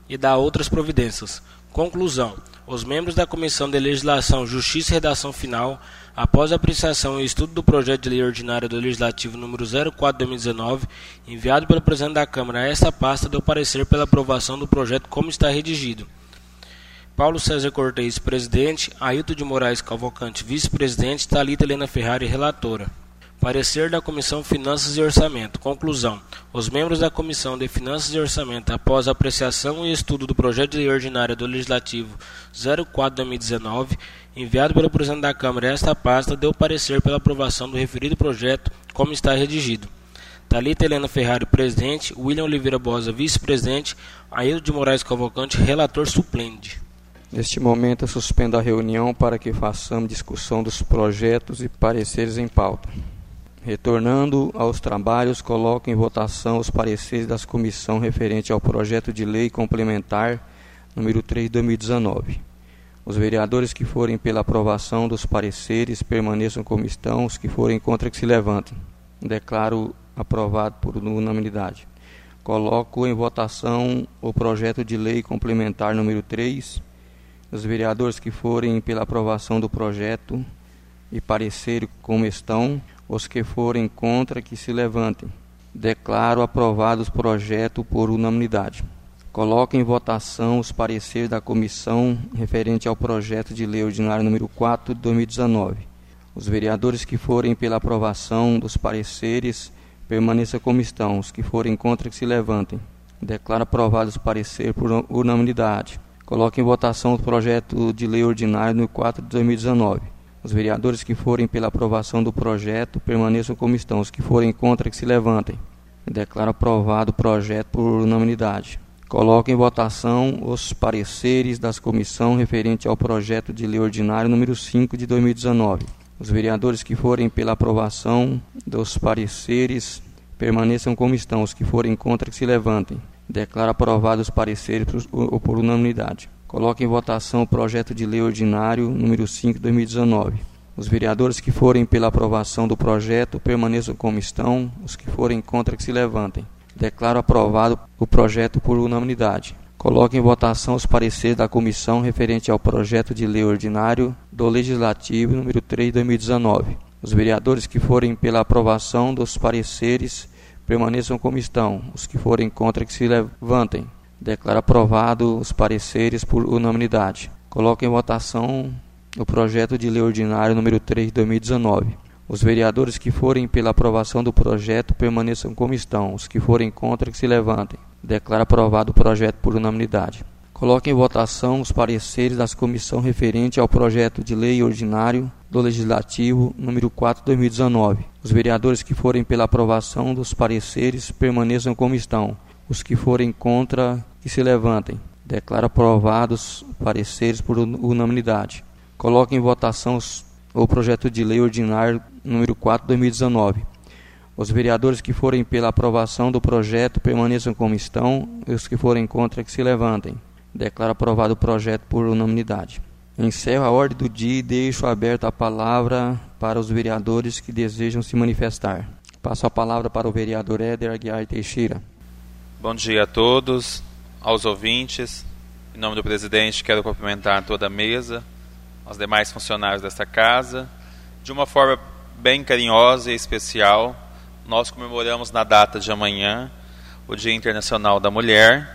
e da outras providências. Conclusão. Os membros da Comissão de Legislação, Justiça e Redação Final, após a apreciação e estudo do projeto de lei ordinária do Legislativo número zero quatro barra dois mil e dezenove, enviado pelo presidente da Câmara a esta pasta, deu parecer pela aprovação do projeto como está redigido. Paulo César Cortez, presidente, Ailton de Moraes Cavalcante, vice-presidente, Thalita Helena Ferrari, relatora. Parecer da Comissão Finanças e Orçamento. Conclusão. Os membros da Comissão de Finanças e Orçamento, após a apreciação e estudo do projeto de lei ordinária do Legislativo zero quatro barra dois mil e dezenove, enviado pelo presidente da Câmara a esta pasta, deu parecer pela aprovação do referido projeto como está redigido. Thalita Helena Ferrari, presidente, William Oliveira Bosa, vice-presidente, Ailton de Moraes Cavalcante, relator suplente. Neste momento, eu suspendo a reunião para que façamos discussão dos projetos e pareceres em pauta. Retornando aos trabalhos, coloco em votação os pareceres das comissões referente ao projeto de lei complementar número três de dois mil e dezenove. Os vereadores que forem pela aprovação dos pareceres permaneçam como estão, os que forem contra que se levantem. Declaro aprovado por unanimidade. Coloco em votação o projeto de lei complementar número três. Os vereadores que forem pela aprovação do projeto e parecer como estão, os que forem contra que se levantem. Declaro aprovado o projeto por unanimidade. Coloco em votação os pareceres da comissão referente ao projeto de lei ordinário número quatro de dois mil e dezenove. Os vereadores que forem pela aprovação dos pareceres permaneçam como estão. Os que forem contra que se levantem. Declaro aprovado os pareceres por unanimidade. Coloco em votação o projeto de lei ordinário número quatro de dois mil e dezenove. Os vereadores que forem pela aprovação do projeto permaneçam como estão. Os que forem contra que se levantem. Declaro aprovado o projeto por unanimidade. Coloco em votação os pareceres das comissões referente ao projeto de lei ordinário número cinco de dois mil e dezenove. Os vereadores que forem pela aprovação dos pareceres permaneçam como estão. Os que forem contra que se levantem. Declaro aprovado os pareceres por, por unanimidade. Coloco em votação o projeto de lei ordinário número cinco de dois mil e dezenove. Os vereadores que forem pela aprovação do projeto permaneçam como estão. Os que forem contra que se levantem. Declaro aprovado o projeto por unanimidade. Coloco em votação os pareceres da comissão referente ao projeto de lei ordinário do Legislativo número três de dois mil e dezenove. Os vereadores que forem pela aprovação dos pareceres permaneçam como estão. Os que forem contra que se levantem. Declaro aprovado os pareceres por unanimidade. Coloco em votação o projeto de lei ordinário número três de dois mil e dezenove. Os vereadores que forem pela aprovação do projeto permaneçam como estão. Os que forem contra que se levantem. Declaro aprovado o projeto por unanimidade. Coloco em votação os pareceres das comissões referente ao projeto de lei ordinário do Legislativo número quatro de dois mil e dezenove. Os vereadores que forem pela aprovação dos pareceres permaneçam como estão. Os que forem contra, que se levantem. Declaro aprovados pareceres por unanimidade. Coloco em votação os, o projeto de lei ordinário número quatro de dois mil e dezenove. Os vereadores que forem pela aprovação do projeto permaneçam como estão. E os que forem contra, que se levantem. Declaro aprovado o projeto por unanimidade. Encerro a ordem do dia e deixo aberta a palavra para os vereadores que desejam se manifestar. Passo a palavra para o vereador Éder Aguiar Teixeira. Bom dia a todos, aos ouvintes. Em nome do presidente, quero cumprimentar toda a mesa, os demais funcionários desta casa. De uma forma bem carinhosa e especial, nós comemoramos na data de amanhã o Dia Internacional da Mulher.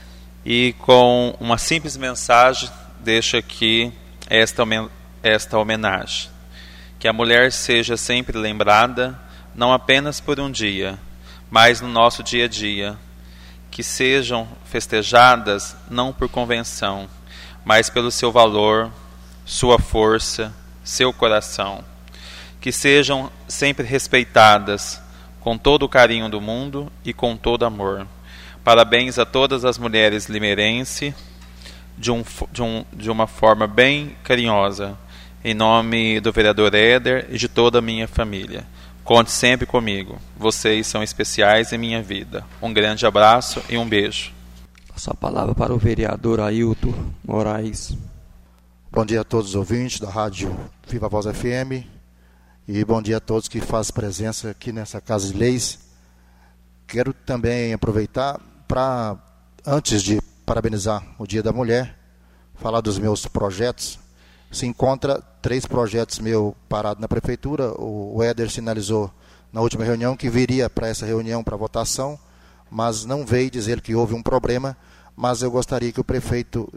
E com uma simples mensagem, deixo aqui esta, esta homenagem. Que a mulher seja sempre lembrada, não apenas por um dia, mas no nosso dia a dia. Que sejam festejadas não por convenção, mas pelo seu valor, sua força, seu coração. Que sejam sempre respeitadas com todo o carinho do mundo e com todo amor. Parabéns a todas as mulheres limeirenses de, um, de, um, de uma forma bem carinhosa. Em nome do vereador Éder e de toda a minha família. Conte sempre comigo. Vocês são especiais em minha vida. Um grande abraço e um beijo. Passo a palavra para o vereador Ailton Moraes. Bom dia a todos os ouvintes da Rádio Viva Voz F M. E bom dia a todos que fazem presença aqui nessa Casa de Leis. Quero também aproveitar para, antes de parabenizar o Dia da Mulher, falar dos meus projetos. Se encontra três projetos meus parados na prefeitura. O Éder sinalizou na última reunião que viria para essa reunião para votação, mas não veio dizer que houve um problema, mas eu gostaria que o prefeito,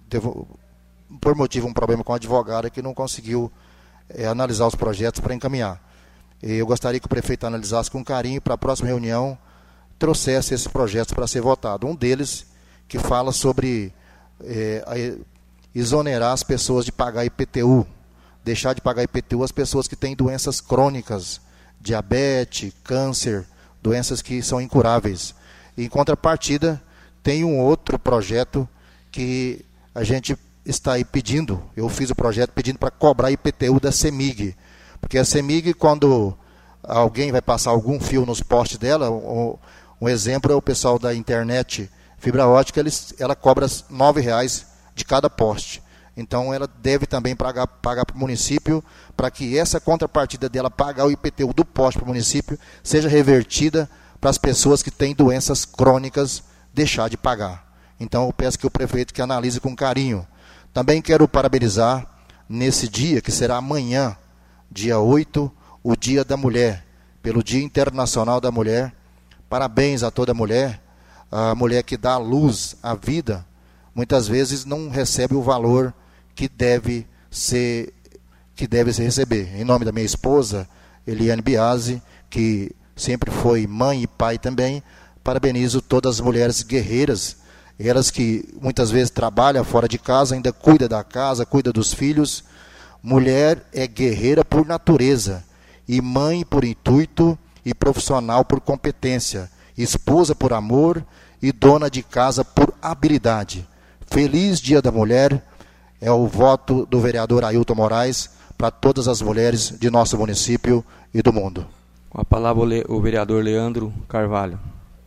por motivo um problema com a advogada, que não conseguiu é, analisar os projetos para encaminhar. Eu gostaria que o prefeito analisasse com carinho para a próxima reunião, trouxesse esses projetos para ser votado. Um deles que fala sobre é, a, exonerar as pessoas de pagar I P T U, deixar de pagar I P T U as pessoas que têm doenças crônicas, diabetes, câncer, doenças que são incuráveis. E, em contrapartida, tem um outro projeto que a gente está aí pedindo, eu fiz o projeto pedindo para cobrar I P T U da CEMIG, porque a CEMIG, quando alguém vai passar algum fio nos postes dela, um exemplo é o pessoal da internet fibra ótica, eles, ela cobra nove reais de cada poste. Então ela deve também pagar, pagar para o município, para que essa contrapartida dela pagar o I P T U do poste para o município seja revertida para as pessoas que têm doenças crônicas deixar de pagar. Então eu peço que o prefeito que analise com carinho. Também quero parabenizar nesse dia, que será amanhã, dia oito, o Dia da Mulher, pelo Dia Internacional da Mulher. Parabéns a toda mulher, a mulher que dá à luz à vida, muitas vezes não recebe o valor que deve ser, que deve se receber. Em nome da minha esposa, Eliane Biasi, que sempre foi mãe e pai também, parabenizo todas as mulheres guerreiras, elas que muitas vezes trabalham fora de casa, ainda cuida da casa, cuida dos filhos. Mulher é guerreira por natureza, e mãe por intuito, e profissional por competência, esposa por amor e dona de casa por habilidade. Feliz Dia da Mulher, é o voto do vereador Ailton Moraes para todas as mulheres de nosso município e do mundo. Com a palavra o vereador Leandro Carvalho.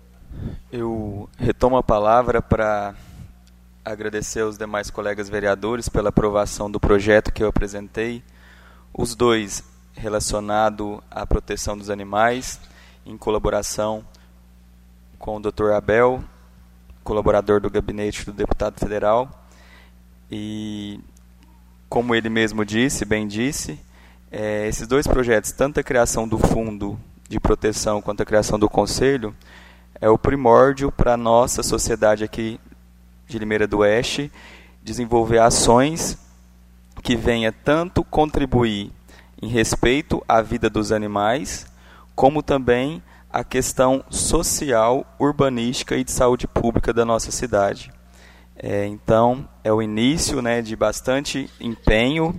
Eu retomo a palavra para agradecer aos demais colegas vereadores pela aprovação do projeto que eu apresentei, os dois relacionados à proteção dos animais, em colaboração com o doutor Abel, colaborador do gabinete do deputado federal, e como ele mesmo disse, bem disse, é, esses dois projetos, tanto a criação do fundo de proteção quanto a criação do conselho, é o primórdio para a nossa sociedade aqui de Limeira do Oeste desenvolver ações que venha tanto contribuir em respeito à vida dos animais, como também a questão social, urbanística e de saúde pública da nossa cidade. É, então, é o início, né, de bastante empenho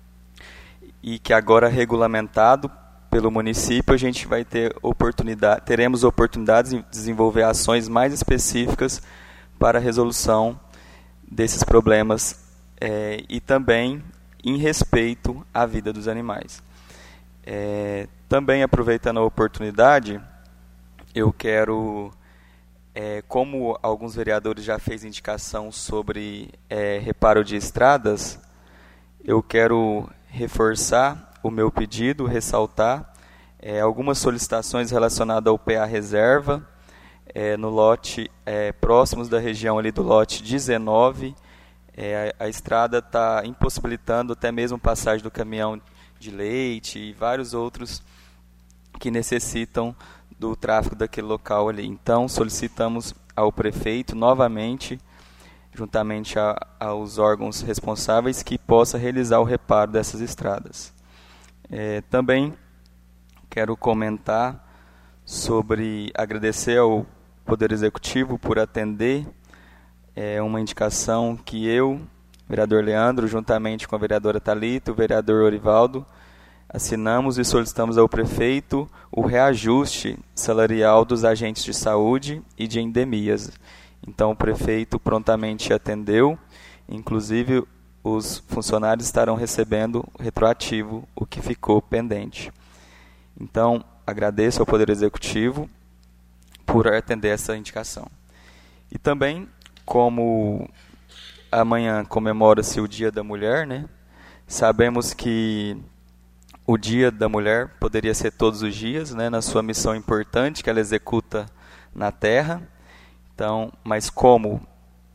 e que agora regulamentado pelo município a gente vai ter oportunidade, teremos oportunidades de desenvolver ações mais específicas para a resolução desses problemas é, e também em respeito à vida dos animais. É, também aproveitando a oportunidade, eu quero, é, como alguns vereadores já fez indicação sobre é, reparo de estradas, eu quero reforçar o meu pedido, ressaltar é, algumas solicitações relacionadas ao P A reserva, é, no lote é, próximos da região ali do lote dezenove, é, a, a estrada está impossibilitando até mesmo passagem do caminhão de leite e vários outros que necessitam do tráfego daquele local ali. Então, solicitamos ao prefeito novamente, juntamente a, aos órgãos responsáveis, que possa realizar o reparo dessas estradas. É, também quero comentar sobre agradecer ao Poder Executivo por atender é, uma indicação que eu, vereador Leandro, juntamente com a vereadora Thalita, o vereador Orivaldo, assinamos e solicitamos ao prefeito o reajuste salarial dos agentes de saúde e de endemias. Então o prefeito prontamente atendeu, inclusive os funcionários estarão recebendo retroativo o que ficou pendente. Então, agradeço ao Poder Executivo por atender essa indicação. E também, como amanhã comemora-se o Dia da Mulher, né, sabemos que o Dia da Mulher poderia ser todos os dias, né, na sua missão importante que ela executa na Terra. Então, mas como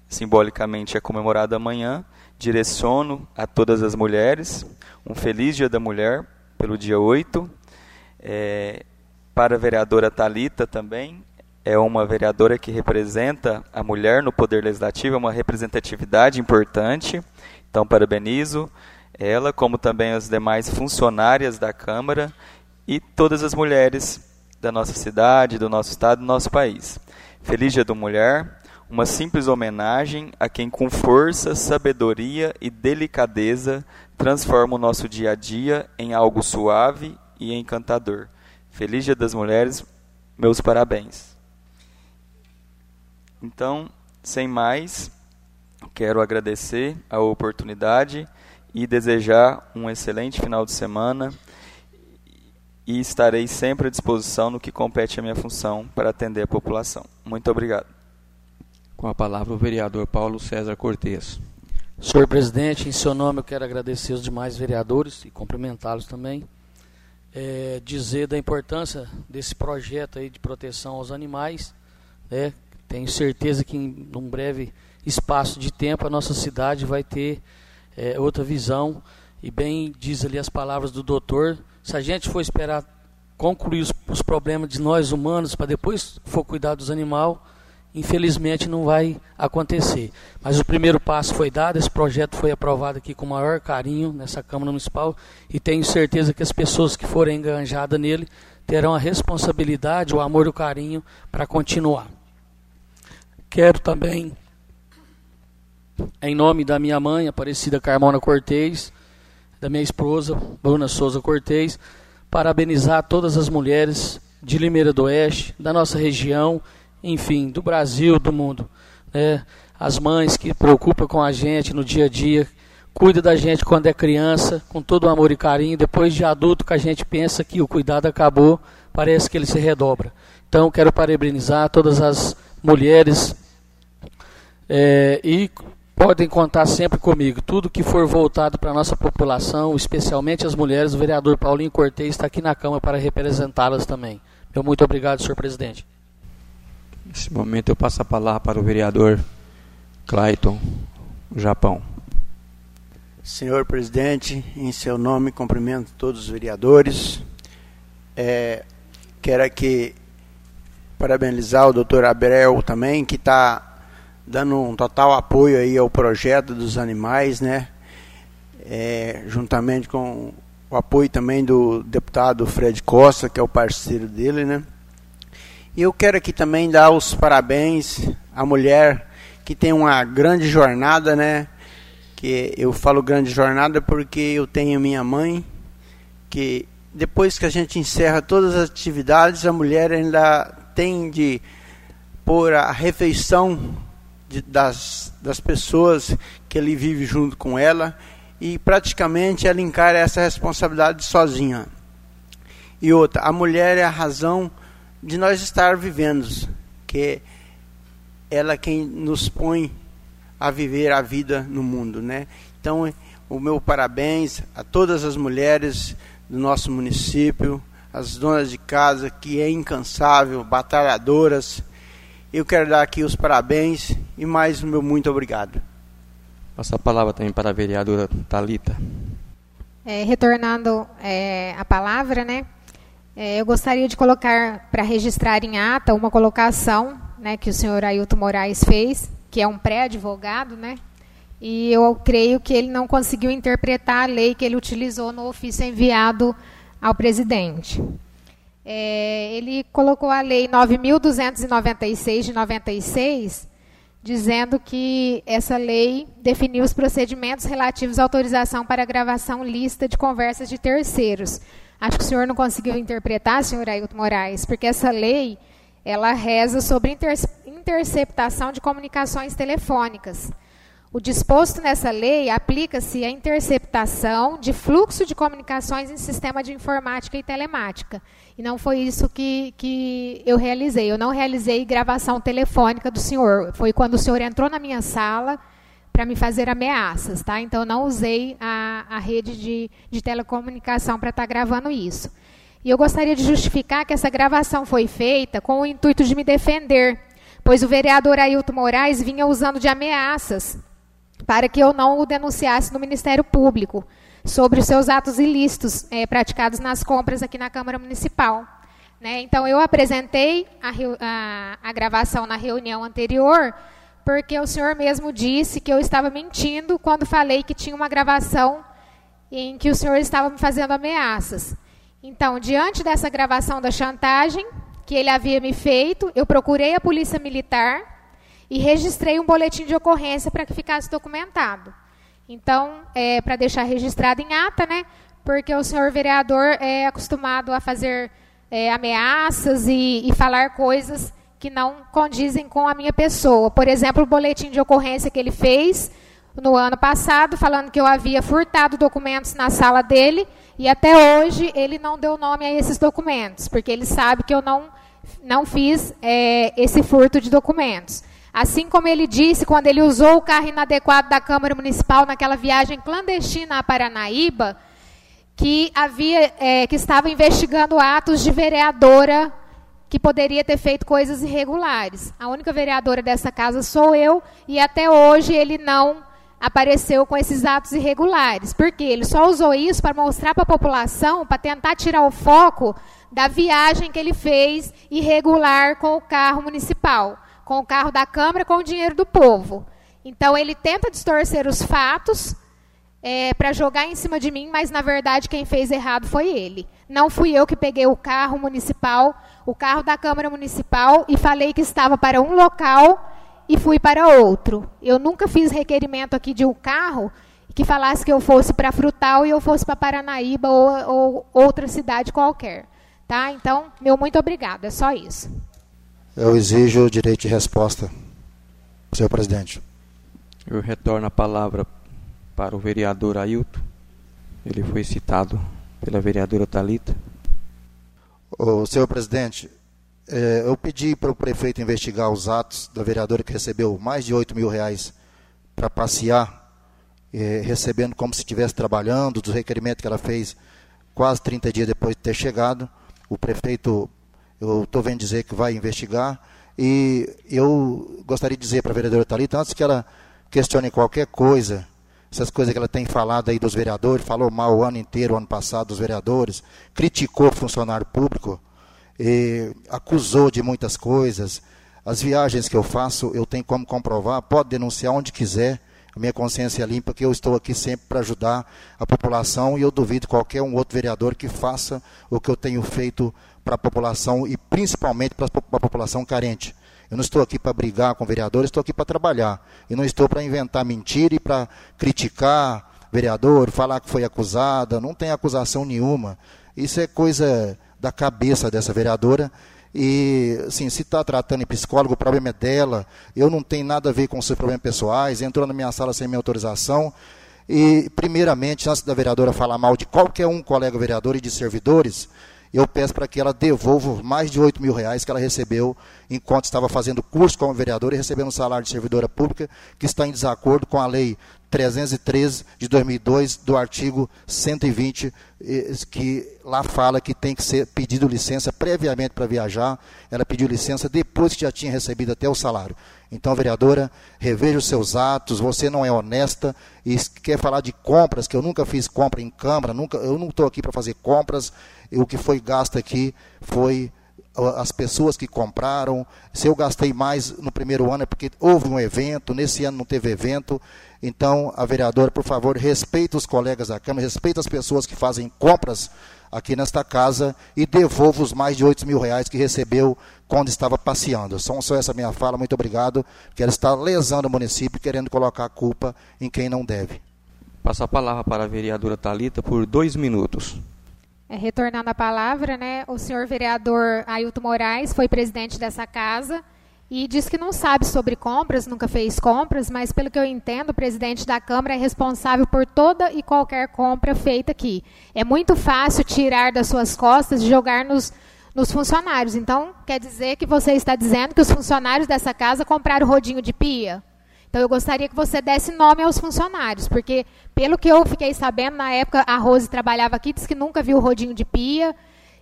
simbolicamente é comemorado amanhã, direciono a todas as mulheres um feliz Dia da Mulher, pelo dia oito. É, para a vereadora Thalita também, é uma vereadora que representa a mulher no Poder Legislativo, é uma representatividade importante, então parabenizo ela, como também as demais funcionárias da Câmara e todas as mulheres da nossa cidade, do nosso estado, do nosso país. Feliz Dia da Mulher, uma simples homenagem a quem com força, sabedoria e delicadeza transforma o nosso dia a dia em algo suave e encantador. Feliz Dia das Mulheres, meus parabéns. Então, sem mais, quero agradecer a oportunidade e desejar um excelente final de semana e estarei sempre à disposição no que compete à minha função para atender a população. Muito obrigado. Com a palavra o vereador Paulo César Cortes. Senhor presidente, em seu nome eu quero agradecer os demais vereadores e cumprimentá-los também. É, dizer da importância desse projeto aí de proteção aos animais, né? Tenho certeza que em um breve espaço de tempo a nossa cidade vai ter é, outra visão, e bem diz ali as palavras do doutor, se a gente for esperar concluir os, os problemas de nós humanos para depois for cuidar dos animais, infelizmente não vai acontecer. Mas o primeiro passo foi dado, esse projeto foi aprovado aqui com o maior carinho nessa Câmara Municipal, e tenho certeza que as pessoas que forem enganjadas nele terão a responsabilidade, o amor e o carinho para continuar. Quero também, em nome da minha mãe, Aparecida Carmona Cortes, da minha esposa, Bruna Souza Cortes, parabenizar todas as mulheres de Limeira do Oeste, da nossa região, enfim, do Brasil, do mundo, né? As mães que preocupam com a gente no dia a dia, cuidam da gente quando é criança, com todo o amor e carinho, depois de adulto que a gente pensa que o cuidado acabou, parece que ele se redobra. Então, quero parabenizar todas as mulheres é, e podem contar sempre comigo. Tudo que for voltado para a nossa população, especialmente as mulheres, o vereador Paulinho Cortes está aqui na Câmara para representá-las também. Meu muito obrigado, senhor presidente. Nesse momento eu passo a palavra para o vereador Clayton, Japão. Senhor presidente, em seu nome cumprimento todos os vereadores. É, quero aqui parabenizar o doutor Abreu também, que está dando um total apoio aí ao projeto dos animais, né? É, juntamente com o apoio também do deputado Fred Costa, que é o parceiro dele, né? E eu quero aqui também dar os parabéns à mulher que tem uma grande jornada, né? Que eu falo grande jornada porque eu tenho minha mãe, que depois que a gente encerra todas as atividades, a mulher ainda tem de pôr a refeição de, das, das pessoas que ele vive junto com ela, e praticamente ela encara essa responsabilidade sozinha. E outra, a mulher é a razão de nós estar vivendo, que ela é quem nos põe a viver a vida no mundo, né? Então, o meu parabéns a todas as mulheres do nosso município, as donas de casa, que é incansável, batalhadoras. Eu quero dar aqui os parabéns e mais o meu muito obrigado. Passa a palavra também para a vereadora Thalita. É, retornando é, a palavra, né? É, eu gostaria de colocar para registrar em ata uma colocação, né, que o senhor Ailton Moraes fez, que é um pré-advogado, né? E eu creio que ele não conseguiu interpretar a lei que ele utilizou no ofício enviado ao presidente. É, ele colocou a lei nove mil duzentos e noventa e seis de noventa e seis, dizendo que essa lei definiu os procedimentos relativos à autorização para gravação lista de conversas de terceiros. Acho que o senhor não conseguiu interpretar, senhor Ailton Moraes, porque essa lei, ela reza sobre inter interceptação de comunicações telefônicas. O disposto nessa lei aplica-se à interceptação de fluxo de comunicações em sistema de informática e telemática. E não foi isso que, que eu realizei. Eu não realizei gravação telefônica do senhor. Foi quando o senhor entrou na minha sala para me fazer ameaças, tá? Então, eu não usei a, a rede de, de telecomunicação para estar gravando isso. E eu gostaria de justificar que essa gravação foi feita com o intuito de me defender, pois o vereador Ailton Moraes vinha usando de ameaças para que eu não o denunciasse no Ministério Público sobre os seus atos ilícitos é, praticados nas compras aqui na Câmara Municipal. Né? Então, eu apresentei a, a, a gravação na reunião anterior, porque o senhor mesmo disse que eu estava mentindo quando falei que tinha uma gravação em que o senhor estava me fazendo ameaças. Então, diante dessa gravação da chantagem que ele havia me feito, eu procurei a Polícia Militar e registrei um boletim de ocorrência para que ficasse documentado. Então, é, para deixar registrado em ata, né, porque o senhor vereador é acostumado a fazer é, ameaças e, e falar coisas que não condizem com a minha pessoa. Por exemplo, o boletim de ocorrência que ele fez no ano passado, falando que eu havia furtado documentos na sala dele, e até hoje ele não deu nome a esses documentos, porque ele sabe que eu não, não fiz é, esse furto de documentos. Assim como ele disse, quando ele usou o carro inadequado da Câmara Municipal naquela viagem clandestina a Paranaíba, que, havia, é, que estava investigando atos de vereadora que poderia ter feito coisas irregulares. A única vereadora dessa casa sou eu, e até hoje ele não apareceu com esses atos irregulares. Por quê? Ele só usou isso para mostrar para a população, para tentar tirar o foco da viagem que ele fez irregular com o carro municipal, com o carro da Câmara, com o dinheiro do povo. Então, ele tenta distorcer os fatos é, para jogar em cima de mim, mas, na verdade, quem fez errado foi ele. Não fui eu que peguei o carro municipal, o carro da Câmara Municipal, e falei que estava para um local e fui para outro. Eu nunca fiz requerimento aqui de um carro que falasse que eu fosse para Frutal e eu fosse para Paranaíba ou, ou outra cidade qualquer. Tá? Então, meu muito obrigado. É só isso. Eu exijo o direito de resposta, senhor presidente. Eu retorno a palavra para o vereador Ailton. Ele foi citado pela vereadora Thalita. Ô, senhor presidente, é, eu pedi para o prefeito investigar os atos da vereadora que recebeu mais de oito mil reais para passear, é, recebendo como se estivesse trabalhando, dos requerimentos que ela fez quase trinta dias depois de ter chegado. O prefeito, eu estou vendo dizer que vai investigar, e eu gostaria de dizer para a vereadora Thalita, antes que ela questione qualquer coisa, essas coisas que ela tem falado aí dos vereadores, falou mal o ano inteiro, o ano passado, dos vereadores, criticou o funcionário público, e acusou de muitas coisas. As viagens que eu faço, eu tenho como comprovar, pode denunciar onde quiser, a minha consciência é limpa, que eu estou aqui sempre para ajudar a população, e eu duvido qualquer um outro vereador que faça o que eu tenho feito para a população, e principalmente para a população carente. Eu não estou aqui para brigar com vereadores, estou aqui para trabalhar, e não estou para inventar mentira e para criticar vereador, falar que foi acusada. Não tem acusação nenhuma, isso é coisa da cabeça dessa vereadora. E, assim, se está tratando em psicólogo, o problema é dela, eu não tenho nada a ver com seus problemas pessoais, entrou na minha sala sem minha autorização. E, primeiramente, antes da vereadora falar mal de qualquer um colega vereador e de servidores, eu peço para que ela devolva mais de oito mil reais que ela recebeu enquanto estava fazendo curso como vereadora e recebendo um salário de servidora pública, que está em desacordo com a lei trezentos e treze de dois mil e dois, do artigo cento e vinte, que lá fala que tem que ser pedido licença previamente para viajar. Ela pediu licença depois que já tinha recebido até o salário. Então, vereadora, reveja os seus atos, você não é honesta e quer falar de compras, que eu nunca fiz compra em Câmara, nunca, eu não estou aqui para fazer compras, e o que foi gasto aqui foi as pessoas que compraram. Se eu gastei mais no primeiro ano é porque houve um evento, nesse ano não teve evento. Então, a vereadora, por favor, respeite os colegas da Câmara, respeite as pessoas que fazem compras aqui nesta casa e devolva os mais de oito mil reais que recebeu quando estava passeando. Só, só essa minha fala, muito obrigado, que ela está lesando o município, querendo colocar a culpa em quem não deve. Passo a palavra para a vereadora Thalita por dois minutos. É, retornando a palavra, né, o senhor vereador Ailton Moraes foi presidente dessa casa e diz que não sabe sobre compras, nunca fez compras, mas pelo que eu entendo, o presidente da Câmara é responsável por toda e qualquer compra feita aqui. É muito fácil tirar das suas costas e jogar nos, nos funcionários. Então, quer dizer que você está dizendo que os funcionários dessa casa compraram rodinho de pia? Então, eu gostaria que você desse nome aos funcionários, porque, pelo que eu fiquei sabendo, na época a Rose trabalhava aqui, disse que nunca viu rodinho de pia,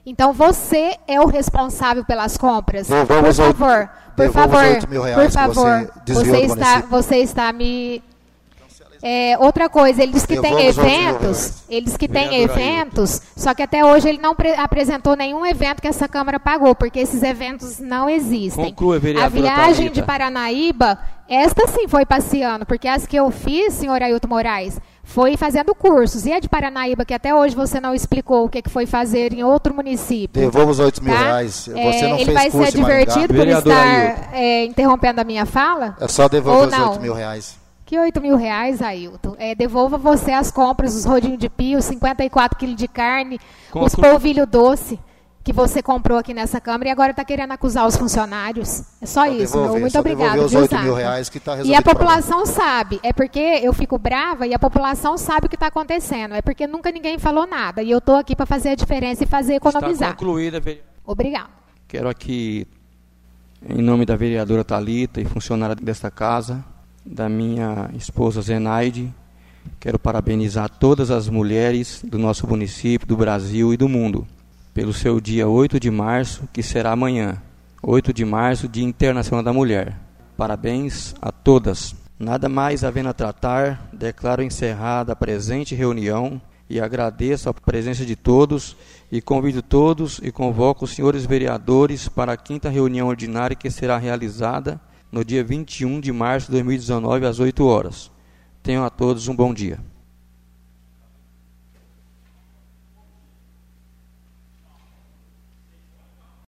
Então você é o responsável pelas compras. Devolva Por favor, por favor, por favor, você está, você está me... É, outra coisa, eles que têm eventos, eles que têm eventos, só que até hoje ele não apresentou nenhum evento que essa Câmara pagou, porque esses eventos não existem. Conclua, vereadora A viagem Thalita. de Paranaíba, esta sim foi passeando, porque as que eu fiz, senhor Ailton Moraes, foi fazendo cursos. E a de Paranaíba, que até hoje você não explicou o que foi fazer em outro município. Devolva os oito mil Tá? reais. Você É, não ele fez vai curso ser em Maringá. divertido por Vereadora estar é, interrompendo a minha fala? É só devolver Ou os não? oito mil reais. Que oito mil reais, Ailton? É, devolva você as compras, os rodinhos de pio, cinquenta e quatro quilos de carne, Conclu- os polvilho doce que você comprou aqui nessa Câmara e agora está querendo acusar os funcionários. É só Só isso, devolver, meu. Muito só obrigada. devolver os viu, oito mil Zaca? reais que tá E resolvido a o problema. população sabe. É porque eu fico brava e a população sabe o que está acontecendo. É porque nunca ninguém falou nada. E eu estou aqui para fazer a diferença e fazer Está economizar. concluída, vereadora. Obrigada. Quero aqui, em nome da vereadora Thalita e funcionária desta casa, da minha esposa Zenaide, quero parabenizar todas as mulheres do nosso município, do Brasil e do mundo, pelo seu dia oito de março, que será amanhã. oito de março, Dia Internacional da Mulher. Parabéns a todas. Nada mais havendo a tratar, declaro encerrada a presente reunião e agradeço a presença de todos e convido todos e convoco os senhores vereadores para a quinta reunião ordinária que será realizada no dia vinte e um de março de dois mil e dezenove, às oito horas. Tenham a todos um bom dia.